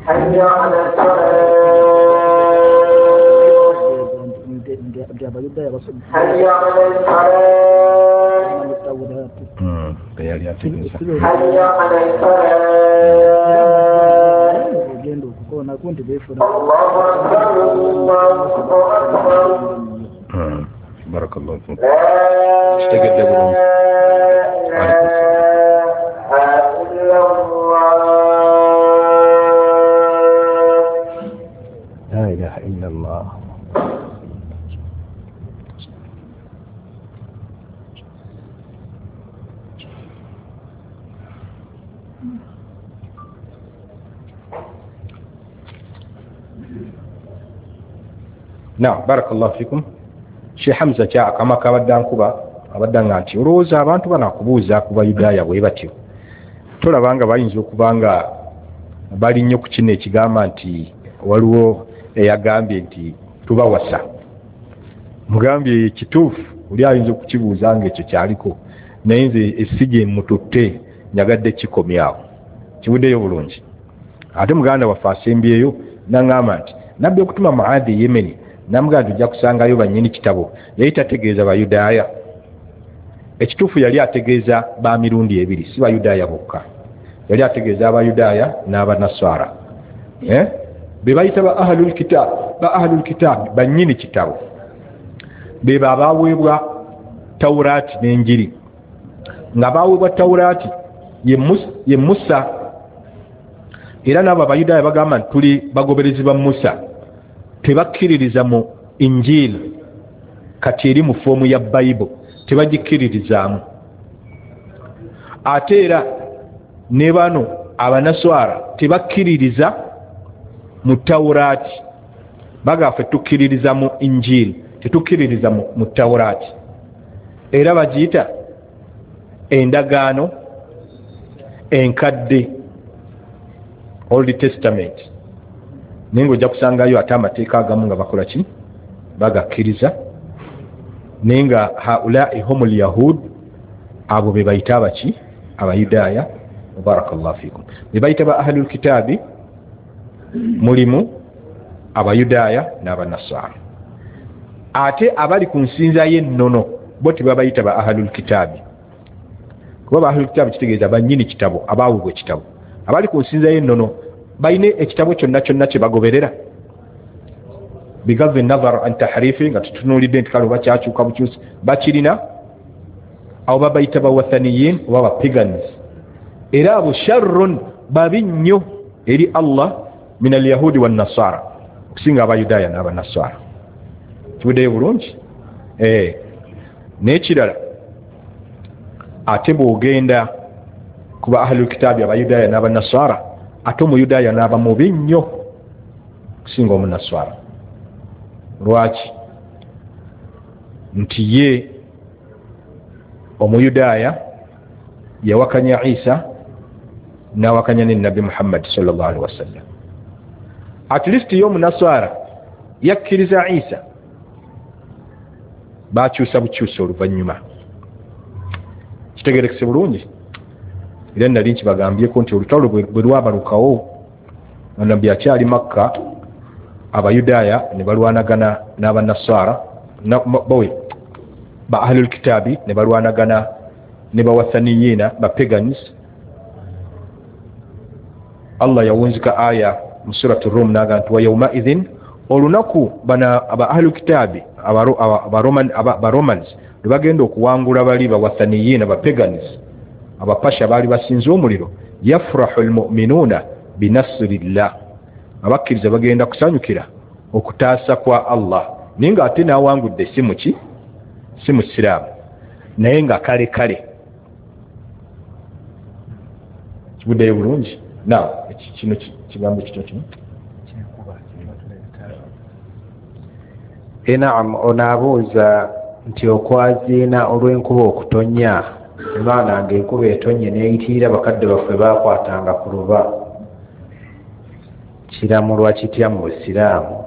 حي على الصلاة حي على الصلاة حي على الصلاة الله أكبر الله أكبر بارك الله فيك لا إله إلا الله لا إله إلا الله نعم بارك الله فيكم Sheikh Hamza kya kama kabadda nkuba abadanga nti olowooza abantu banakubuuza ku Bayudaaya bwe batyo tolabanga bayinza okubanga bali nnyo ku kino ekigamba nti waliwo eyagambye nti tubawasa mugambye kituufu oli ayinza okukibuuza ng'ekyo kyaliko naye nze essige mututte nyagadde kikomyawo kibuddeyo bulungi ate muganda waffe asembyeyo naŋŋamba nti nabbi okutuma Muadi e Yemeni namuganda ojja kusangayo bannyini kitabo yali tategeeza Bayudaaya ekituufu yali ategeeza ba mirundi ebiri si Bayudaaya bokka yali ategeeza Abayudaaya n'Abanaswara be bayita ba ahlul kitab bannyini kitabo be babaweebwa Tawuraati n'Enjiri nga baweebwa Tawuraati ye Musa era n'abo Abayudaaya bagamba nti tuli bagoberezi ba Musa tebakkiririza mu Injili kati eri mu foomu ya Bayibuli tebagikkiririzaamu ate era ne bano Abanaswara tebakkiririza mu Tawuraati bagaffe tukkiririza mu Injili tetukkiririza mu Tawuraati era bagiyita endagaano enkadde Old Testament naye ng'ojja kusangayo ate amateeka agamu nga bakola ki bagakkiriza naye nga haulai humul yahud abo be bayita abaki Abayudaaya barakallahu fikum be bayita ba ahlul kitaabi mulimu Abayudaaya n'Abanasara ate abali ku nsinza y'ennono bo tebabayita ba ahlul kitaabi kuba ba ahlul kitaabi kitegeeza bannyini kitabo abaawebwa ekitabo abali ku nsinza y'ennono bayina ekitabo kyonna kye bagoberera bigave nazar an tahrifi nga tutunuulidde nti kale oba kyakyuka bukyusi bakirina abo babayita bawathaniyin oba bapagans era abo sharrun babi nnyo eri Allah min alyahudi wannasara okusinga Abayudaaya n'Abanasara kibuddeyo bulungi n'ekirala ate bw'ogenda kuba ahlul kitaabi Abayudaaya n'Abanasara ate Omuyudaaya n'aba mubi nnyo okusinga Omunaswara lwaki nti ye Omuyudaaya yawakanya Isa n'awakanya ne Nabbi Muhammad sallallahu alaihi wasallam at least y'Omunaswara yakkiriza Isa bakyusa bukyusa oluvannyuma kitegerekese bulungi era nali nkibagambyeko nti olutalo bwe lwabalukawo Nabbi akyali Makka Abayudaaya ne balwanagana n'Abanaswara ba ahlul kitaabi ne balwanagana ne bawathaniyiina ba pagans Allah yawunzika aya mu suratu Rum naga nti wa yawma idhin olunaku bana aba ahlul kitaabi aba Romans lwe bagenda okuwangula bali bawathaniyiina ba pagans abapasha baali basinza omuliro yafrahu almu'minuuna binasrillah abakkiriza bagenda kusanyukira okutaasa kwa Allah naye nga ate n'awangudde si musiraamu naye nga kale kibuddeyo bulungi naw kino kigambo kityo kino naam onaabuuza nti okwaziina olw'enkuba okutonya maana ng'enkuba etonye neeyitiira bakadde baffe baakwatanga ku luba kiramulwa kitya mu Busiraamu?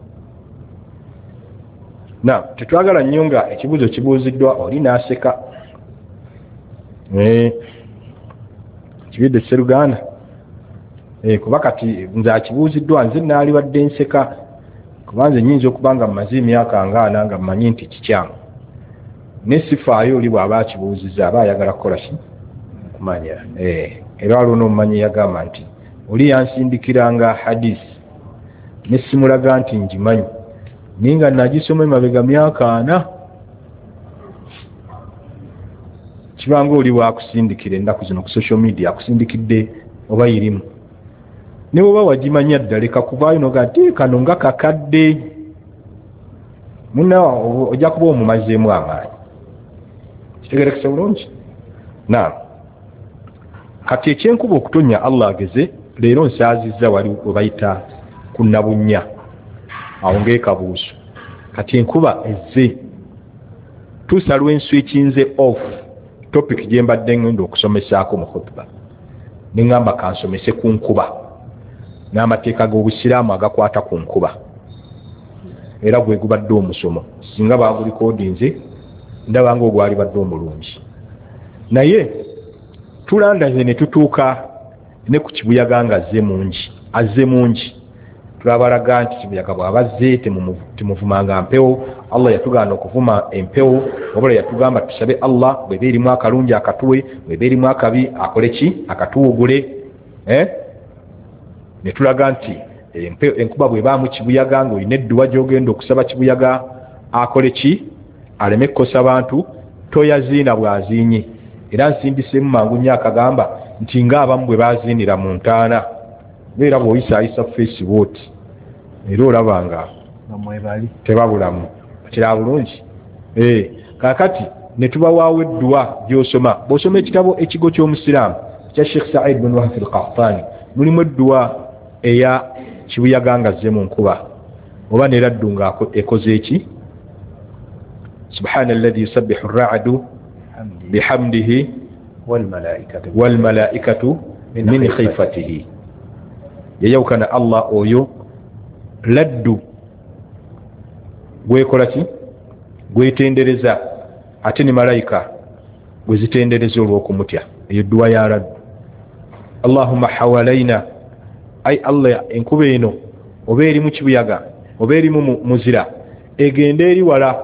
tetwagala nnyo nga ekibuuzo kibuuziddwa oli n'aseka kibidde Sseruganda kuba kati nze akibuuziddwa nze naali badde nseka kubanze nyinza okubanga mumaze emyaka ngaana nga mmanyi nti kikyamu nesifaayo oli bw'aba akibuuzizza aba ayagala kukola ki kumanya era waliwo n'omumanyi yagamba nti oli yansindikiranga hadisi nesimulaga nti ngimanyi naye nga nagisoma emabega myaka 4 kibanga oli bwakusindikira ennaku zino ku social media akusindikidde oba irimu ne bwoba wagimanya ddala leka kuvaayo noga nti kano nga kakadde muna ojja kuba omumazeemu amaanyi kitegerekese bulungi na kati ekyenkuba okutonya Allah ageze leero nsaazizza wali webayita kunnabunya awo ng'ekabuuso kati enkuba ezze tuusa lwenswikinze off topic gye mbadde ngenda okusomesaako mu khutba ne ngamba kansomese ku nkuba n'amateeka g'obusiraamu agakwata ku nkuba era gwe gubadde omusomo singa baagulikoodinze ndaba nga ogwali badde omulungi naye tulandaze ne tutuuka ne ku kibuyaga nga azze mungi tulabalaga nti kibuyaga bw'abazze temuvumanga mpewo Allah yatugaana okuvuma empewo wabula yatugamba tusabe Allah bw'eba erimu akalungi akatuwe bw'eba erimu akabi akole ki akatuwugule ne tulaga nti enkuba bw'ebaamu kibuyaga ng'olina edduwa gy'ogenda okusaba kibuyaga akole ki aleme kukosa abantu toyaziina bw'aziinye era nsindisemu mangu nnyo akagamba nti ng'abamu bwe baaziinira mu ntaana beera bw'oyisaayisa Facebook era olabanga tebabulamu kira bulungi kakati ne tubawaawo edduwa gy'osoma bw'osoma ekitabo ekigo ky'omusiraamu kya Sheikh Said bin Wahab al-Qahtani mulimu edduwa eya kibuyaga nga azze mu nkuba oba neraddu nga ekoze eki subhana alladhi yusabbihu ar-ra'du bihamdihi wal malaikatu min khifatihi yayawkana Allah oyo laddu gwekola ki gwetendereza ate ne malaika gwezitendereza olw'okumutya eyo dduwa ya laddu Allahumma hawalaina ay Allah enkuba eno oba eri mu kibuyaga oba eri mu muzira egende eri wala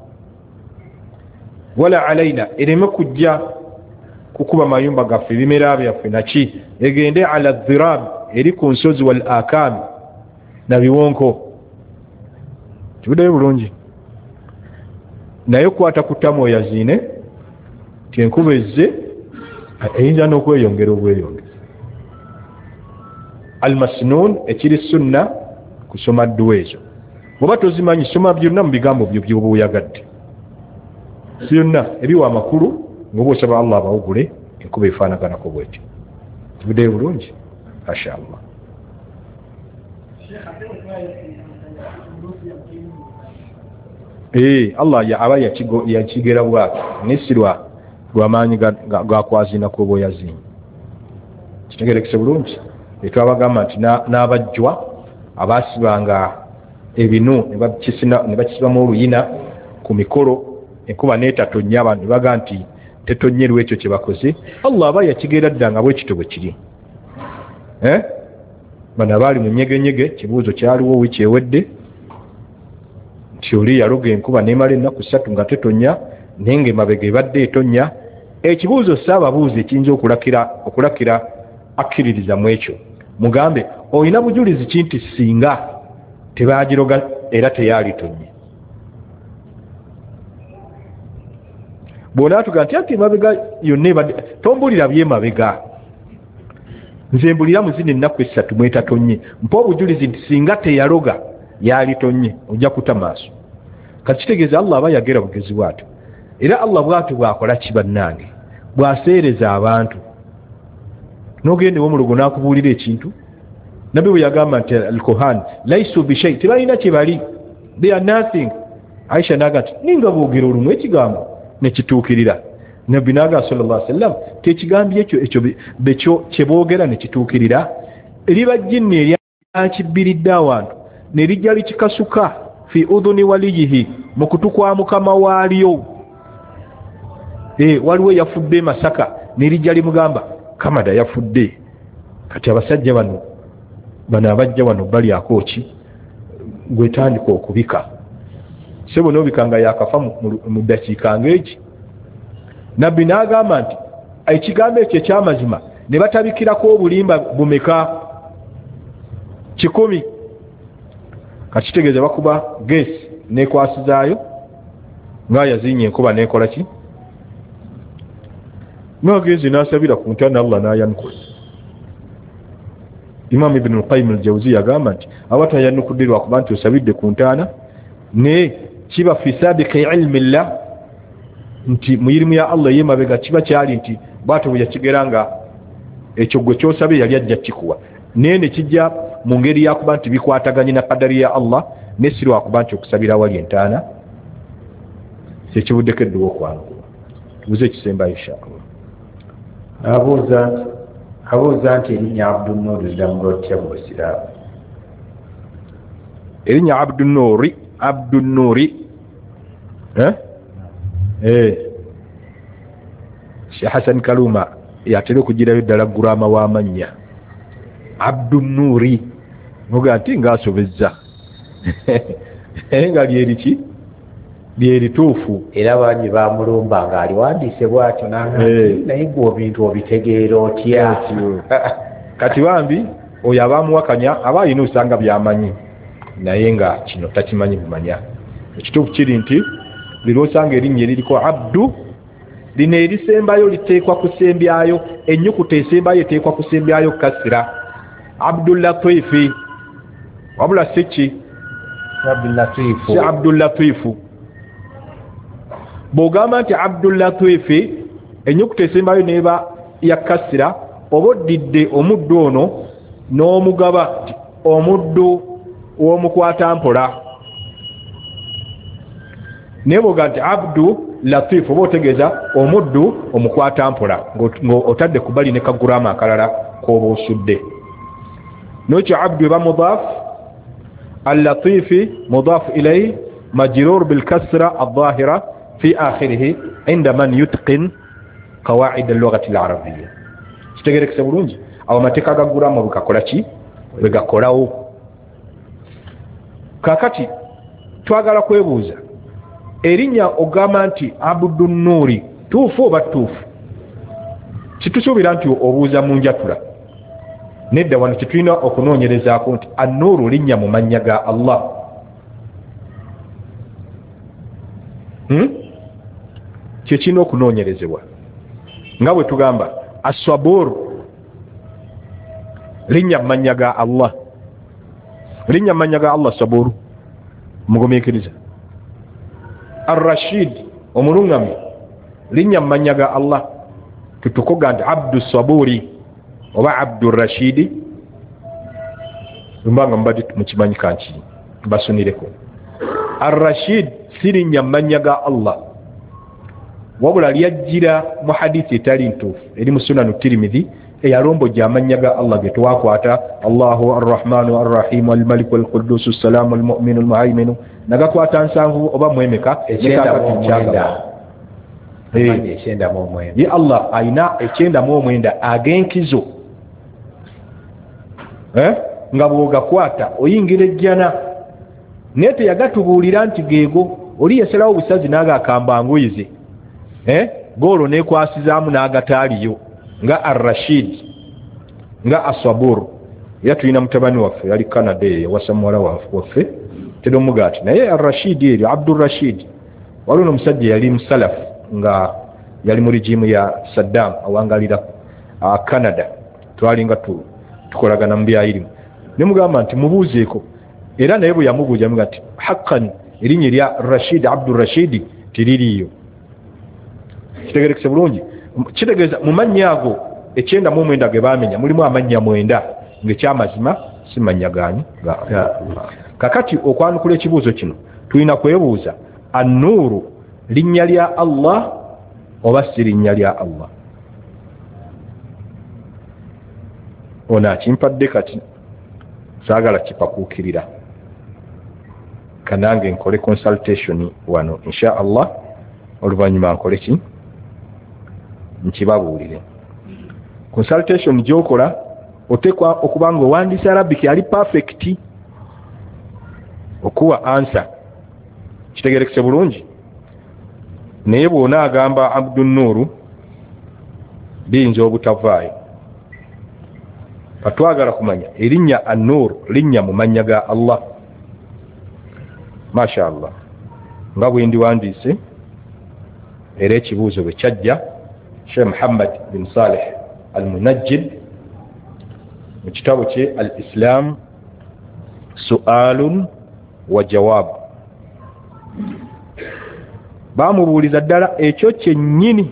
wala alaina ereme kujja kukuba mayumba gaffe ebimera byaffe naki egende ala dhirab eri ku nsozi wal akam na biwonko kibudde bulungi naye kwata kutamu yazine kenkuba ezze eyinza n'okweyongera obweyongezi almasnun ekiri sunna kusoma dduwa ezo bw'oba tozimanyi soma byonna mu bigambo byo by'oba oyagadde si yonna ebiwa amakulu ng'oba osaba Allah abawugule enkuba efaanaganako bwetyo kibudde bulungi mashallah Allah aba yakigera bwaki nesirwa lwamaanyi gakwazinako oba oyazinyi kitegerekese bulungi etwabagamba nti n'abajjwa abaasibanga ebinu ne bakisibamu oluyina ku mikolo enkuba neetatonya abantu ne baga nti tetonyerwa ekyo kye bakoze Allah aba yakigera dda nga bwekito bwe kiri bano abaali mu nyegenyege kibuuzo kyaliwo wiiki ewedde nti oli yaloga enkuba nemala ennaku 3 nga tetonya naye nga emabega ebadde etonya ekibuuzo saababuuzi ekiyinza okulakira akkiririza mu ekyo mugambe olina bujulizi ki nti singa tebaagiroga era teyalitonye bw'onaatuga nti ati emabega yonna ebadde tombulira byemabega nze mbulira mu zino ennaku 3 mwetatonye mpa obujulizi nti singa teyaloga yalitonye ojja kuta maaso kati kitegeeza Allah aba yagera bugezi bwatyo era Allah bwatyo bwakola kibannange bwaseereza abantu n'ogendewo mu lugo n'akubuulira ekintu nabbi bwe yagamba nti al-Quran laisu bishay tebalina kye bali they are nothing Aisha naga nti ninga boogera olumu ekigambo nekituukirira nabbi naga sallallahu alaihi wasallam tekigambye ekyo kye boogera nekituukirira eriba jjinni eryakibbiridde awantu ne lijja likikasuka fi udhuni waliyihi mu kutu kwa mukama waalyo waliwo yafudde Masaka ne lijja limugamba Kamada yafudde kati abasajja bano bano abajja wano balyako ki gwetandika okubika sebo n'obikanga yakafa mu ddakiika ng'eki. Nabbi n'agamba nti ekigambo ekyo ekyamazima ne batabikirako obulimba bumeka 100 kakitegeeza bakuba gesi nekwasizaayo nga yazinye enkuba nekola ki n'agenzi n'asabira ku ntana Allah n'ayanukula. Imam Ibn al-Qayyim al-Jawziyya agamba nti abatayanukuddirwa kuba nti osabidde ku ntaana ne kiba fi sabiqi ilmi llah nti mu ilimu ya Allah yemabega kiba kyali nti bwate bwe yakigeranga ekyo gwe kyosabe yali ajja kikuwa naye ne kijja mu ngeri yakuba nti bikwataganye na kadari ya Allah ne si lwakuba nti okusabira wali entaana kyekibudeko edduwa okwanukula. Tubuze ekisemba inshallah. abuuza nti erinnya Abdul Nur liddamu lotya mu Busiraamu? Erinnya Abdul Nuri Sheikh Hassan Kaluma yatera okugirayo ddala gurama w'amannya Abdul Nuri muga nti ng'asobezza nga lyeriki lyerituufu era bangi bamulumba nga aliwandiise bwatyo naye gwe ebintu obitegeera otya? kati bambi oyo abamuwakanya aba alina osanga byamanyi naye nga kino takimanyi bumanya. Ekituufu kiri nti lirosanga erinnya eririko Abdu lino erisembayo liteekwa kusembyayo ennyukuta esembayo eteekwa kusembyayo kasira Abdul Latifi wabula siki si Abdul Latifu. Bw'ogamba nti Abdul Latifi ennyukuta esembayo neeba ya kasira oba oddidde omuddu ono n'omugaba omuddu w'omukwata mpola. Naye bw'oga nti Abdu Latif oba otegeeza omuddu omukwata mpola ng'otadde ku bali ne kagurama akalala k'oba osudde. N'ekyo Abdu eba mudaaf al-Latifi mudaaf ilayhi majruur bil-kasra adh-dhaahira fi aakhirihi inda man yutqin qawaa'id al-lughati al-arabiyya. Kitegeerekese bulungi awo amateeka ga gurama bwe ki bwe gakolawo. Kakati twagala kwebuuza erinnya ogamba nti Abdul Nuri tuufu oba tuufu? Kitusuubira nti obuuza mu njatula. Nedda wano kitulina okunoonyerezaako nti An-Nuru linnya mu mannya ga Allah. Kyekirina okunoonyerezebwa nga bwe tugamba As-Sabur linnya mu mannya ga Allah. Linnya mu mannya ga Allah Saburu mugumiikiriza. Ar-Rashid omulungami linnya mu mannya ga Allah. Tutukoga nti Abdu Saburi oba Abdu Rashidi mbanga mbadde mukimanyi kanki basunireko. Ar-Rashid si linnya mu mannya ga Allah wabula lyajjira mu hadithi etali ntuufu eri mu Sunan Tirmidhi eyalombojja amannya ga Allah ge twakwata Allahu Ar-Rahmanu Ar-Rahim Al-Maliku Al-Quddus As-Salamu Al-Mu'minu Al-Muhaiminu nagakwata nsanvu oba mwemeka ye Allah ayina 99 ag'enkizo nga bw'ogakwata oyingira ejjana naye teyagatubuulira nti geego oli yasalawo obusazi n'agakamba ngoyize goolo neekwasizaamu n'agataaliyo nga Ar-Rashid nga As-Sabur. Era tulina mutabani waffe yali Canada eyo yawasa muwala waffe tedomuga ati naye Ar-Rashid eryo Abdul Rashid waliwo n'omusajja yali musalafu nga yali mu rigimu ya Saddam awangalira Canada twalinga tukolagana mu byayirimu ne mugamba nti mubuuzeeko era naye bwe yamubuuza muga nti haqqan erinnya erya Rashid Abdul Rashid tiririiyo. Kitegeerekese bulungi kitegeeza mu mannya ago 99 ge baamenya mulimu amannya 9 ng'ekyamazima si mannya gaanyi ga kakati okwanukula ekibuuzo kino tulina kwebuuza An-Nuru linnya lya Allah oba si linnya lya Allah? Ono akimpadde kati saagala kipakuukirira kanange nkole consultation wano insha Allah oluvannyuma nkole ki nkibabuulire. Consultation gyokola otekwa okuba nga owandiisa Arabic ali perfect okuwa answer. Kitegerekese bulungi. Naye bw'ona agamba Abdul Nur biyinza obutavaayo. Patwagala kumanya erinnya An-Nur linnya mu mannya ga Allah. Masha Allah. Nga bwe ndiwandiise era ekibuuzo bwe kyajja Sheikh Muhammad bin Salih Al-Munajjid mu kitabo kye Al-Islam Su'alun wa Jawab bamubuuliza ddala ekyo kyennyini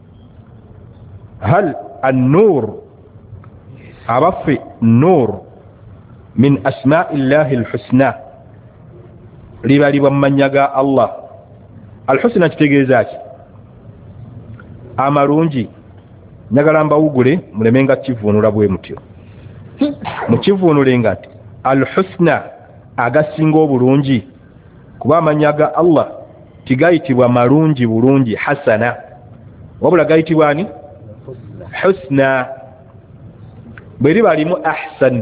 hal an-nur abaffe nur min asma'illahi al-husna libalibwa mu mannya ga Allah. Al-husna kitegeeza ki? Amalungi. Njagala mbawugule mulemenga kivuunula bwe mutyo. Mukivuunulenga nti al-husna agasinga obulungi kuba amannya ga Allah tigayitibwa malungi bulungi hasana wabula gayitibwa ani? Husna. Bwe liba limu ahsan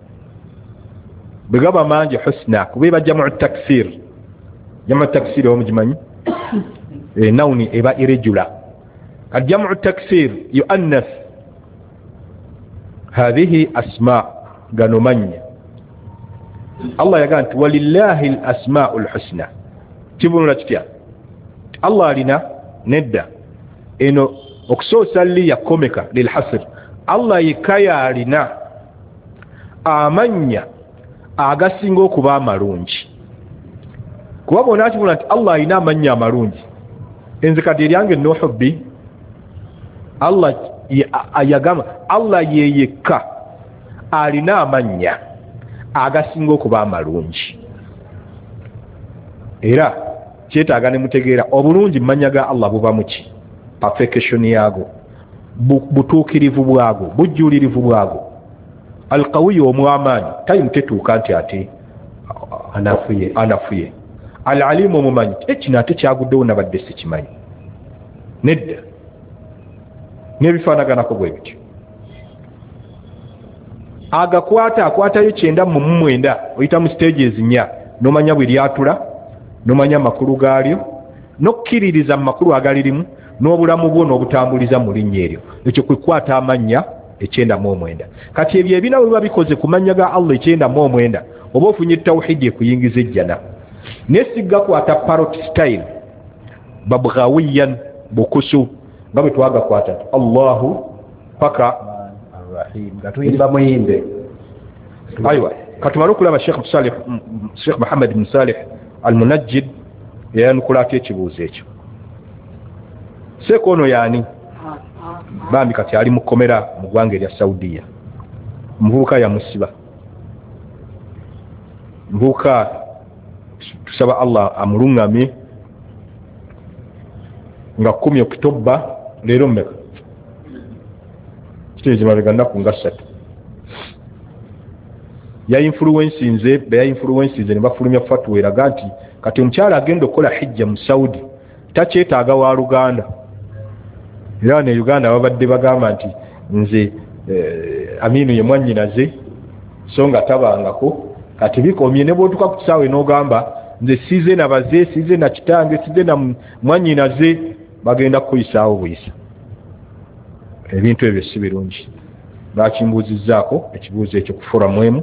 bwe gaba mangi husna kuba jamu taksir. Jamu taksir omugimanyi? Nawni eba irregular. الجمع التكسير يؤنث هذه أسماء قالوا من الله يقول ولله الأسماء الحسنى تبون لتكيا الله لنا ندى إنه أكسوسا لي يكومك للحصر الله يكايا لنا آمنيا أغسنغو كبا مرونج كبا بوناتبون الله ينا منيا مرونج إنزي كدير يانجي نوحبي Allah ayagama Allah yeyeka alina amanya agasinga okuba amalungi era kyetaaga ne mutegeera obulungi manya ga Allah buba muki perfection yago butuukirivu bwago bujjulirivu bwago alqawiy omwamaani tayimutetuuka nti ate anafuye alalimu omumanyi ekino ate kyaguddewo nabadde sikimanyi nedda n'ebifaanaganako bwe bityo. Akwatayo 9 mu 9 oyita mu stages 4 n'omanya bwe lyatula n'omanya amakulu gaalyo n'okkiririza mu makulu agalirimu n'obulamu bwo n'obutambuliza mu linnya eryo. Ekyo kwe kwata amannya 9 kati ebyo ebina bwe babikoze ku mannya ga Allah 9 oba ofunye tawhidi ekuyingiza ejjana. Nesigga kwata parrot style babghawiyan bukusu nga bwe twagakwata Allahu paka Ar-Rahim gatuyimba muyimbe. Aywa katumala okulaba Sheikh Muhammad bin Salih Al-Munajjid yanukulako ekibuuzo ekyo. Seeko ono yaani bambi kati ali mu kkomera mu ggwanga erya Saudiya. Muvubuka yamusiba. Mvubuka tusaba Allah amulungamye nga 10 Oktoba leero mmeka kitegeeza mabega nnaku nga 3 yayinfluensinze ne bafulumya fatwa eraga nti kati omukyala agenda okukola hijja mu Saudi takyetaaga wa Luganda. Era ne Uganda babadde bagamba nti nze Aminu ye mwannyinaze so nga tabangako kati bikomye ne bwotuka ku kisaawe n'ogamba nze size na baze size na kitange size na mwannyinaze bagenda kuyisaawo buyisa. Ebintu ebyo si birungi. Bakimbuuzizzaako ekibuuzo ekyo kufura mwemu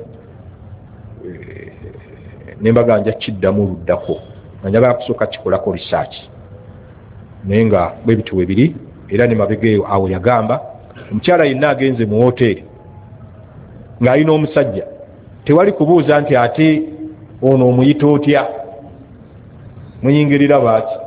nembaga nja kiddamu oluddako nga njagala kusooka kikolako research naye nga bwe bitu bibiri era ne mabega eyo awo yagamba omukyala yenna agenze mu woteeri ng'alina omusajja tewali kubuuza nti ate ono omuyita otya muyingirira baaki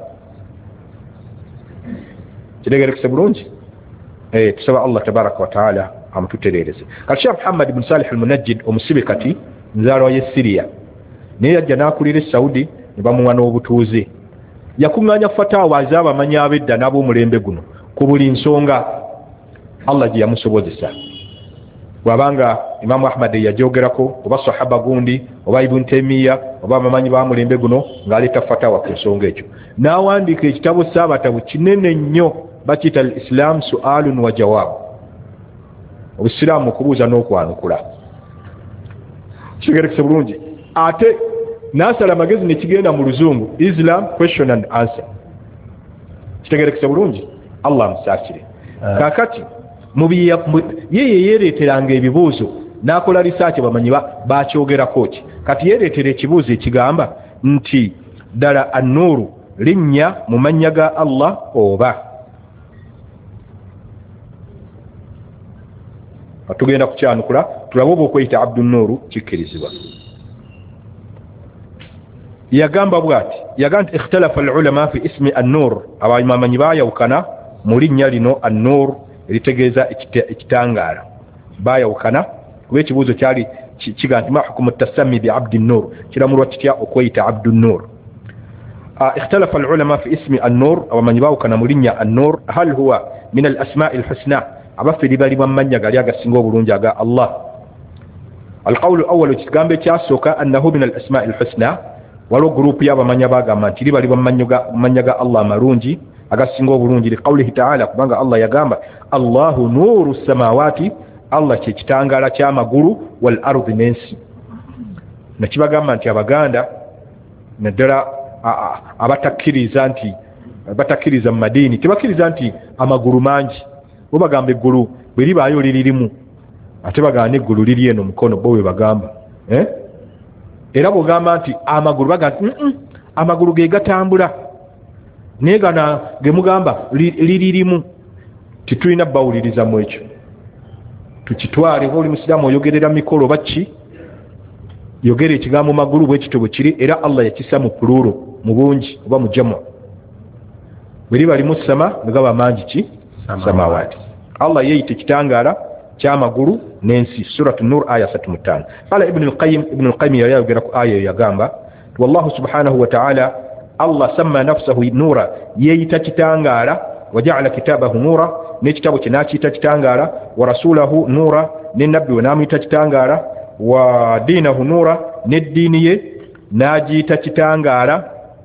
kiregerekese bulungi. Tusaba Allah tabaraka wa taala amututereereze. Kati Sheikh Muhammad bin Salih Al-Munajjid omusibe kati nzaalwa ye Syria naye yajja n'akulira Saudi ne bamuwa n'obutuuze. Yakuŋŋaanya fatawa ez'abamanyi ab'edda n'ab'omulembe guno ku buli nsonga Allah gye yamusobozesa. Bw'abanga Imam Ahmad yajoogerako oba sahaba gundi oba Ibn Taymiyyah oba abamanyi b'amulembe guno ng'aleeta fatawa ku nsonga ekyo. N'awandiika ekitabo Saabatabu kinene nnyo bakiyita Al-Islam Su'alun wa Jawab. obusiraamu kubuuza n'okwanukula kigerekese bulungi ate nasala amagezi nekigenda mu luzungu Islam question and answer kitegerekese bulungi Allah musakire kakati yeye yereteranga ebibuuzo nakola research bamanyi bakyogerako ki kati yeretera ekibuuzo ekigamba nti ddala an-nuuru linnya mu mannya ga Allah oba atugenda kukyanukula tulabe oba okweyita Abdun-Nuuru kikkirizibwa yagamba bwati yagamba nti ikhtalafa al-ulama fi ismi an-nuur abamanyi bayawukana mu linnya lino an-nuur eritegeeza ekitangaala bayawukana kuba ekibuuzo kyali kiga nti ma hukumu tasami bi Abdin-Nuur kiramulwa kitya okweyita Abdun-Nuur ikhtalafa al-ulama fi ismi an-nuur abamanyi bawukana mu linnya an-nuur hal huwa min al-asma'i al-husna abaffe libalibwa mu mannya gali agasinga obulungi aga Allah al-qawlu al-awwal kigambo ekyasooka annahu min al-asma'i al-husna waliwo gurupu y'abamanya bagamba nti libalibwa mu mannya ga Allah amalungi agasinga obulungi liqawlihi ta'ala kubanga Allah yagamba Allahu nuuru samawati Allah kyekitangaala ky'amagulu wal ardi n'ensi nakibagamba nti abaganda naddala abatakkiriza mu madiini tebakkiriza nti amagulu mangi bo bagamba eggulu bwe libaayo liririmu ate bagamba n'eggulu liri eno mukono bo bwe bagamba era bw'ogamba nti amagulu bagamba amagulu ge gatambula naye gana ge mugamba liririmu titulina bawuliriza mu ekyo tukitwale oli musiraamu oyogerera mikolo oba ki yogera ekigambo magulu bwe kityo bwe kiri era Allah yakisa mu puluro mu bungi oba mu jamu bwe liba limu sama ne gaba mangi ki samawati Allah yeeyita ekitangaala ky'amagulu n'ensi suratu nur aya 35 qala ibn al-qayyim yayogera ku aya yagamba wallahu subhanahu wa ta'ala Allah samma nafsahu nura yeeyita kitangaala waja'ala kitabahu nura n'ekitabo kye n'akiyita kitangaala wa rasulahu nura ne nabbi we n'amuyita kitangaala wa diinahu nura n'eddiini ye n'agiyita kitangaala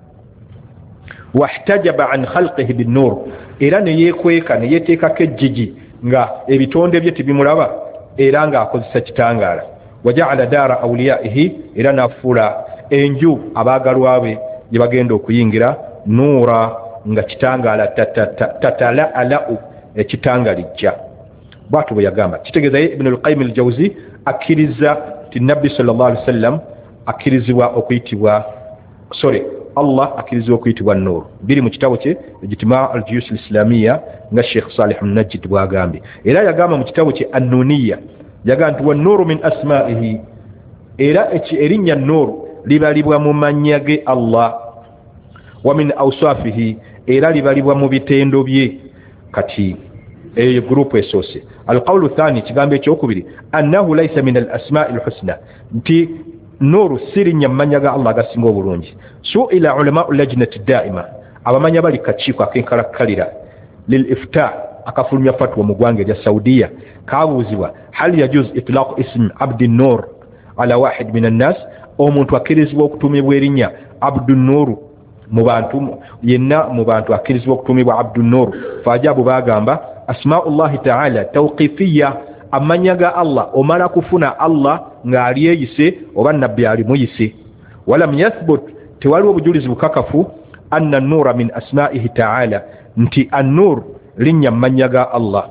wahtajaba an khalqihi bin nur era ne yeekweka ne yeeteekako ejjigi nga ebitonde bye tibimulaba era ng'akozesa kitangaala waja'ala daara awliyaihi era n'afuula enju abaagalwa be gye bagenda okuyingira nuura nga kitangaala tatala'alau ekitangalijja bwatu bwe yagamba kitegeeza ye ibn al-qayyim al-jawzi akkiriza ti nabbi sallallahu alaihi wasallam akkirizibwa okuyitibwa Allah akkirizibwa okuyitibwa nuur biri mu kitabo kye ijtima' al-juyus al-islamiyya nga Sheikh Salih al-Najjid bwagambye era yagamba mu kitabo kye an-nuniyya yagamba nti wan-nuuru min asma'ihi era erinnya nuur libalibwa mu mannya ge Allah wa min awsafihi era libalibwa mu bitendo bye kati eyo group esoose al-qawlu thani kigambo ekyokubiri annahu laysa min al-asma'i al-husna nti nuuru sirinya mannya ga Allah agasinga obulungi su'ila ulama al-lajnati da'ima abamanya bali kakiiko akenkalakkalira lil ifta akafulumya fatwa mu ggwanga lya Saudiya kabuuzibwa hal yajuz itlaq ism Abdun-Nuur ala wahid min an-nas omuntu akkirizibwa okutumibwa erinnya Abdun-Nuur mu bantu akkirizibwa okutumibwa Abdun-Nuur fajabu bagamba asma'ullahi ta'ala tawqifiyya amanya ga Allah omala kufuna Allah ng'ali eyise oba nabbi ali muyise walam yathbut tewaliwo obujulizi bukakafu anna an-nuura min asma'ihi ta'ala nti an-nuur linnya manya ga Allah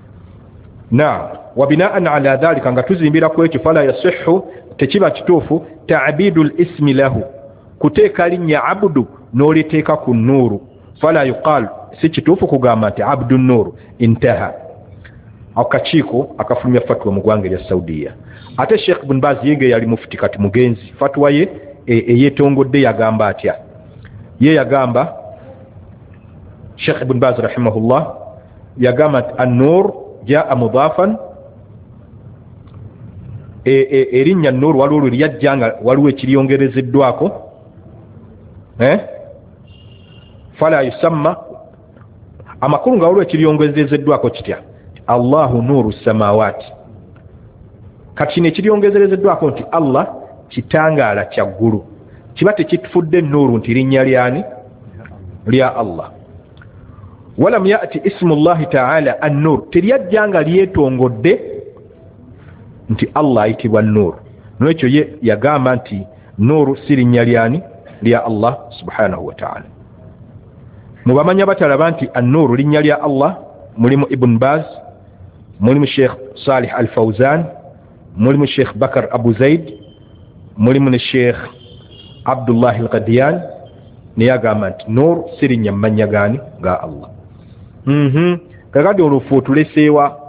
wa bina'an ala dhalika nga tuzimbira ku ekyo fala yasihhu tekiba kituufu ta'bidul ismi lahu kuteeka linnya abdu n'oliteeka ku nuuru fala yuqal si kituufu kugamba nti Abdun-Nuur intaha akakiiko akafulumya fatwa mu ggwanga lya Saudiya ate Sheikh Ibn Baz yenge yali mufti kati mugenzi fatwa ye eyetongodde yagamba atya ye yagamba Sheikh Ibn Baz rahimahullah yagamba an-nuur jaa mudafan erinnya an-nuur waliwo lyajjanga waliwo ekiryongerezeddwako fala yusamma amakulu nga waliwo ekiryongerezeddwako kitya Allahu nuuru samawati kati kino ekiryongezerezeddwako nti Allah kitangaala kya ggulu kiba tekitufudde nuuru nti linnya lyani lya Allah walam ya'ti ismu Allahi ta'ala an-nuur teryajjanga lyetongodde nti Allah ayitibwa Nur. N'ekyo ye yagamba nti Nur si linnya lyani lya Allah subhanahu wa ta'ala. Mu bamanya batalaba nti an-Nur linnya lya Allah mulimu Ibn Baz, mulimu Sheikh Salih Al-Fawzan, mulimu Sheikh Bakar Abu Zaid, mulimu ne Sheikh Abdullah Al-Qadiyan, naye agamba nti Nur si linnya mmanya gani ga Allah. Kakati olufu tuleseewa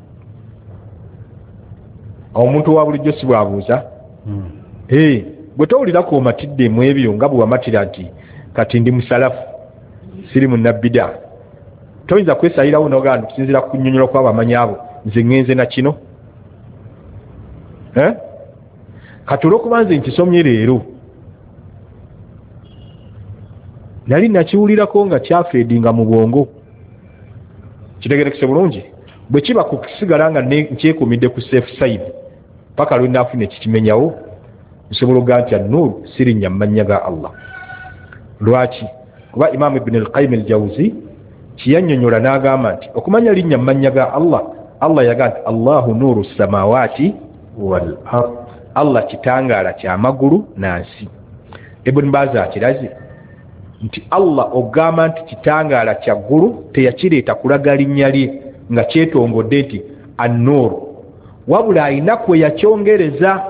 omuntu wa bulijjo si bwabuuza bwe towulirako omatidde mu ebyo nga bwe wamatira nti kati ndi musalafu siri munnabbidaa, toyinza kwesayirawo nogaa nti kusinziira ku nnyonnyola kw'abamanyi abo nze ŋŋenze na kino. Kati olw'okuba nze nkisomye leero nali nakiwulirako nga kyafeedinga mu bwongo, kitegerekese bulungi. Bwe kiba kusigala nga nkyekuumidde ku safe side paka lwe naafuna ekikimenyawo, nsobola okugaa nti an-Nur si linnya mmannya ga Allah. Lwaki? Kuba Imam Ibn al-Qayyim al-Jawzi kiyannyonnyola n'agamba nti okumanya linnya mmannya ga Allah, Allah yagaa nti Allahu nuru samawati wal ard, Allah kitangaala kyamagulu nansi. Ibn Baz akiraze nti Allah ogamba nti kitangaala kya ggulu teyakireeta kulaga linnya lye nga kyetongodde nti an-Nur, wabula ayina kwe yakyongereza.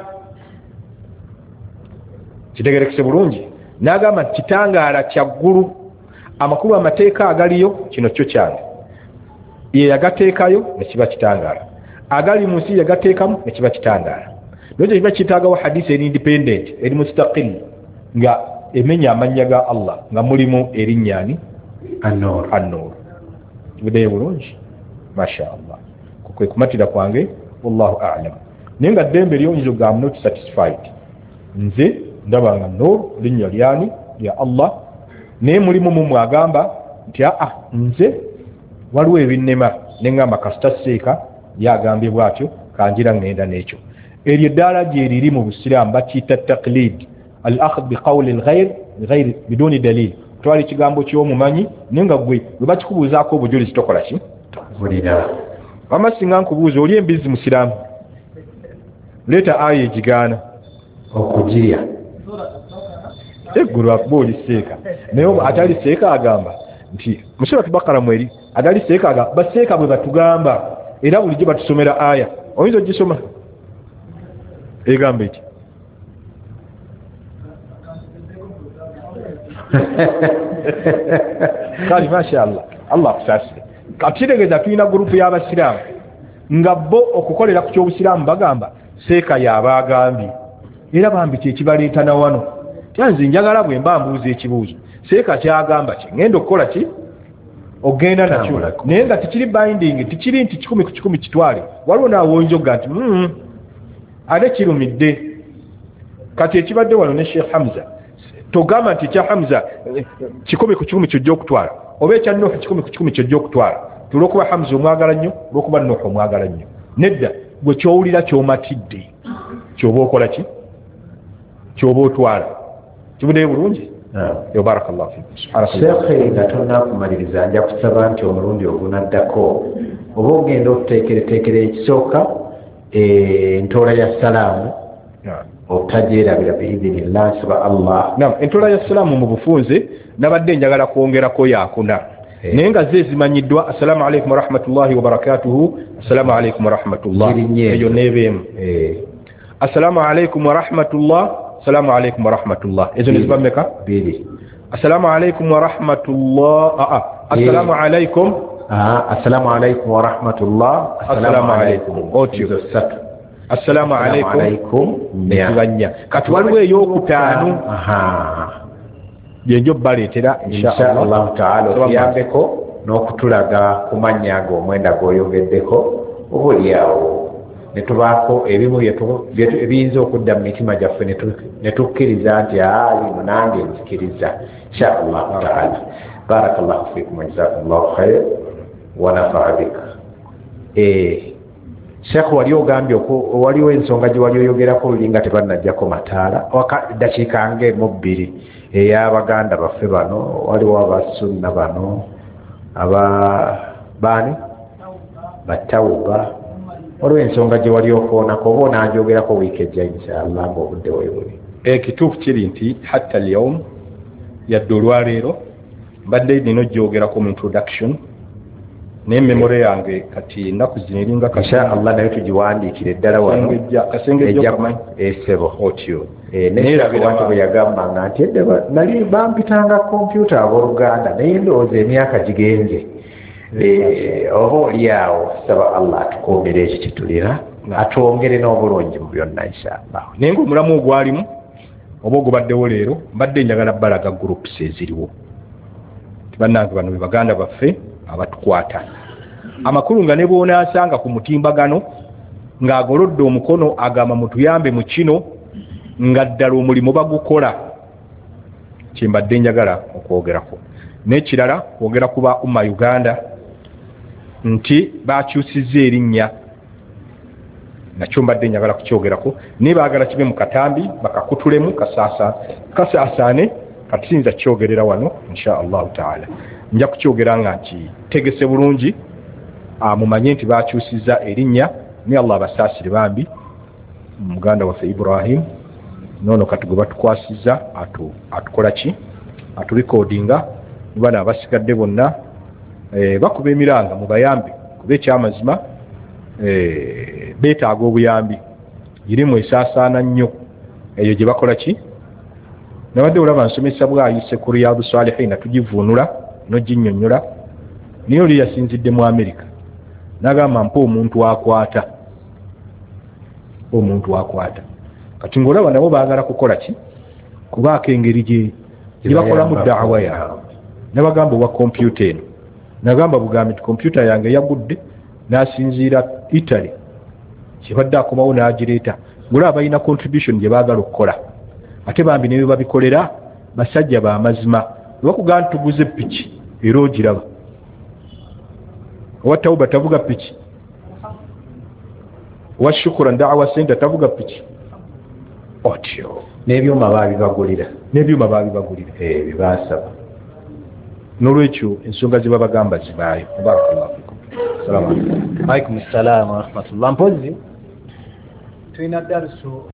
Kitegerekese bulungi, n'agamba nti kitangaala kya ggulu, amakulu amateeka agaliyo kino kyo kyange, ye yagateekayo ne kiba kitangaala, agali mu nsi yagateekamu ne kiba kitangaala. N'ekyo kiba kitagawo hadisi eri independent eri mustaqil nga emenya amannya ga Allah nga mulimu erinnyani an-Nur. Kibudde bulungi, masha Allah. Kwe kumatira kwange, wallahu a'lam. Naye nga ddembe ly'oyinza okugamba not satisfied, nze ndaba nga Nur linnya lyani lya Allah, naye mulimu mu mwagamba nti nze waliwo ebinnema neŋŋamba kasita seeka yagambye bw'atyo kanjira ŋŋenda n'ekyo. Eryo eddaala gye riri mu Busiraamu bakiyita taqlid, al-akhd bi qawli al-ghayr biduni dalil. Twali kigambo ky'omumanyi naye nga gwe bwe bakikubuuzaako obujulizi tokola ki? Tokubulira. Wamma singa nkubuuza oli embizi Musiraamu, leeta aya egigaana okugirya eggulu akuba oli seeka, naye atali seeka agamba nti mu Suratu Bakara mweri atali seeka agamba baseeka bwe batugamba era bulijjo batusomera aya. Oyinza ogisoma egamba eki kali mashallah, Allah akusaasire. Katitegeza tulina gurupu y'Abasiraamu nga bo okukolera ku ky'Obusiraamu bagamba seeka y'abagambye, era bambi kyekibaleeta na wano. Tyanze njagala bwe mba mbuuza ekibuuzo, seeka kyagamba ki ngenda okukola ki ogenda nakyo, naye nga tikiri binding, tikiri nti 10 ku 10 kitwale. Waliwo naawe oyinza okuga nti ate kirumidde. Kati ekibadde wano ne Sheikh Hamza togamba nti ekya Hamza 10 ku 10 kyojja okutwala, oba ekya Nuh 10 ku 10 kyojja okutwala, tulwokuba Hamza omwagala nnyo, olwokuba Nuh omwagala nnyo. Nedda, gwe kyowulira kyomatidde kyoba okola ki, kyoba otwala. Kibudde bulungi. Yo barakallahu fikum. Sheikh nga tonnakumaliriza nja kusaba nti omulundi ogunaddako oba ogenda okuteekereteekera ekisooka entoola ya salaamu obutagyerabira biidhinillah nsaba Allah. Entoola ya salaamu mu bufunze nabadde njagala kwongerako yakuna, naye nga ze zimanyiddwa assalamu alaikum warahmatullahi wabarakatuhu, assalamu alaikum warahmatullah, eyo nebeemu. Assalamu alaikum warahmatullah, assalamu alaikum warahmatullah, ezo neziba mmeka? Biri. Assalamu alaikum warahmatullah, assalamu alaikum, assalamu alaikum warahmatullah, assalamu alaikum, otyo satu. Assalamu alaikum netubanya. Kati waliwo ey'okutaano gyenjo baleetera inshallah ta'ala okuyambeko n'okutulaga ku mannya ago omwenda gw'oyogeddeko obuliawo ne tubaako ebimu ebiyinza okudda mu mitima gyaffe ne tukkiriza nti lino nange nzikiriza inshallah ta'ala. Barakallahu fikum wa jazakumullahu khair wa nafa'a bika. Sheikh wali ogambye waliwo ensonga gye wali oyogerako lulinga tebannajjako mataala dakiika ng'emu bbiri ey'Abaganda baffe bano, waliwo abasunna bano baani batawuba olw'ensonga gye wali okoonako oba onanjogerako wiiki ejja inshallah ng'obudde weebuli. Ekituufu kiri nti hatta al-yawm yadde olwaleero mbadde nina ogyogerako mu introduction naye memore yange kati ennaku zino eringa inshallah naye tugiwandiikire ddala wano kasengejja esebo otyo neerabirawantu bwe yagambanga nti edde nali bampitanga kompyuta abooluganda naye ndowooza emyaka gigenze. Oba oli awo saba Allah atukuumire ekyo kitulira atwongere n'obulungi mu byonna inshallah. Naye ng'omulamu ogwalimu oba ogubaddewo leero mbadde njagala balaga groups eziriwo bannange bano be baganda baffe abatukwata amakulu nga ne bw'onaasanga ku mutimbagano ng'agolodde omukono agamba mutuyambe mu kino nga ddala omulimu bagukola kyembadde njagala okwogerako. N'ekirala kwogera ku ba umma Uganda nti bakyusizza erinnya nakyo mbadde njagala kukyogerako naye baagala kibe mu katambi bakakutulemu kasaasaane kati siyinza kyogerera wano insha allahu taala. Nja kukyogera nga nti tegese bulungi mumanye nti bakyusizza erinnya naye Allah abasaasire bambi muganda waffe Ibrahim nono kati gwe batukwasizza atukola ki aturikodinga bana abasigadde bonna bakuba emiranga mu bayambi kuba ekyamazima beetaaga obuyambi irimu esaasaana nnyo eyo gye bakola ki nabadde olaba nsomesa bwayise ku Riyadu Salihina tugivuunula noginnyonnyola naye oli yasinzidde mu Amerika n'agamba mpa omuntu akwata kati ng'olaba nabo baagala kukola ki kubaako engeri gye bakolamu daawa yaabwe. Nabagamba owa kompyuta eno nagamba bugambi nti kompyuta yange yagudde n'asinziira Italy kyebadde akomawo n'agireeta ng'olaba balina contribution gye baagala okukola ate bambi ne babikolera basajja b'amazima bakugamba nti tuguze piki era ogiraba owa Tauba tavuga piki owa Shukran Da'wa Center tavuga piki otyo n'ebyuma baabibagulira bibasaba n'olwekyo ensonga ze babagamba zibaayo. Barakallahu fikum. Assalamu alaikum. Wa alaikum assalam wa rahmatullah. Mpozi tulina darusu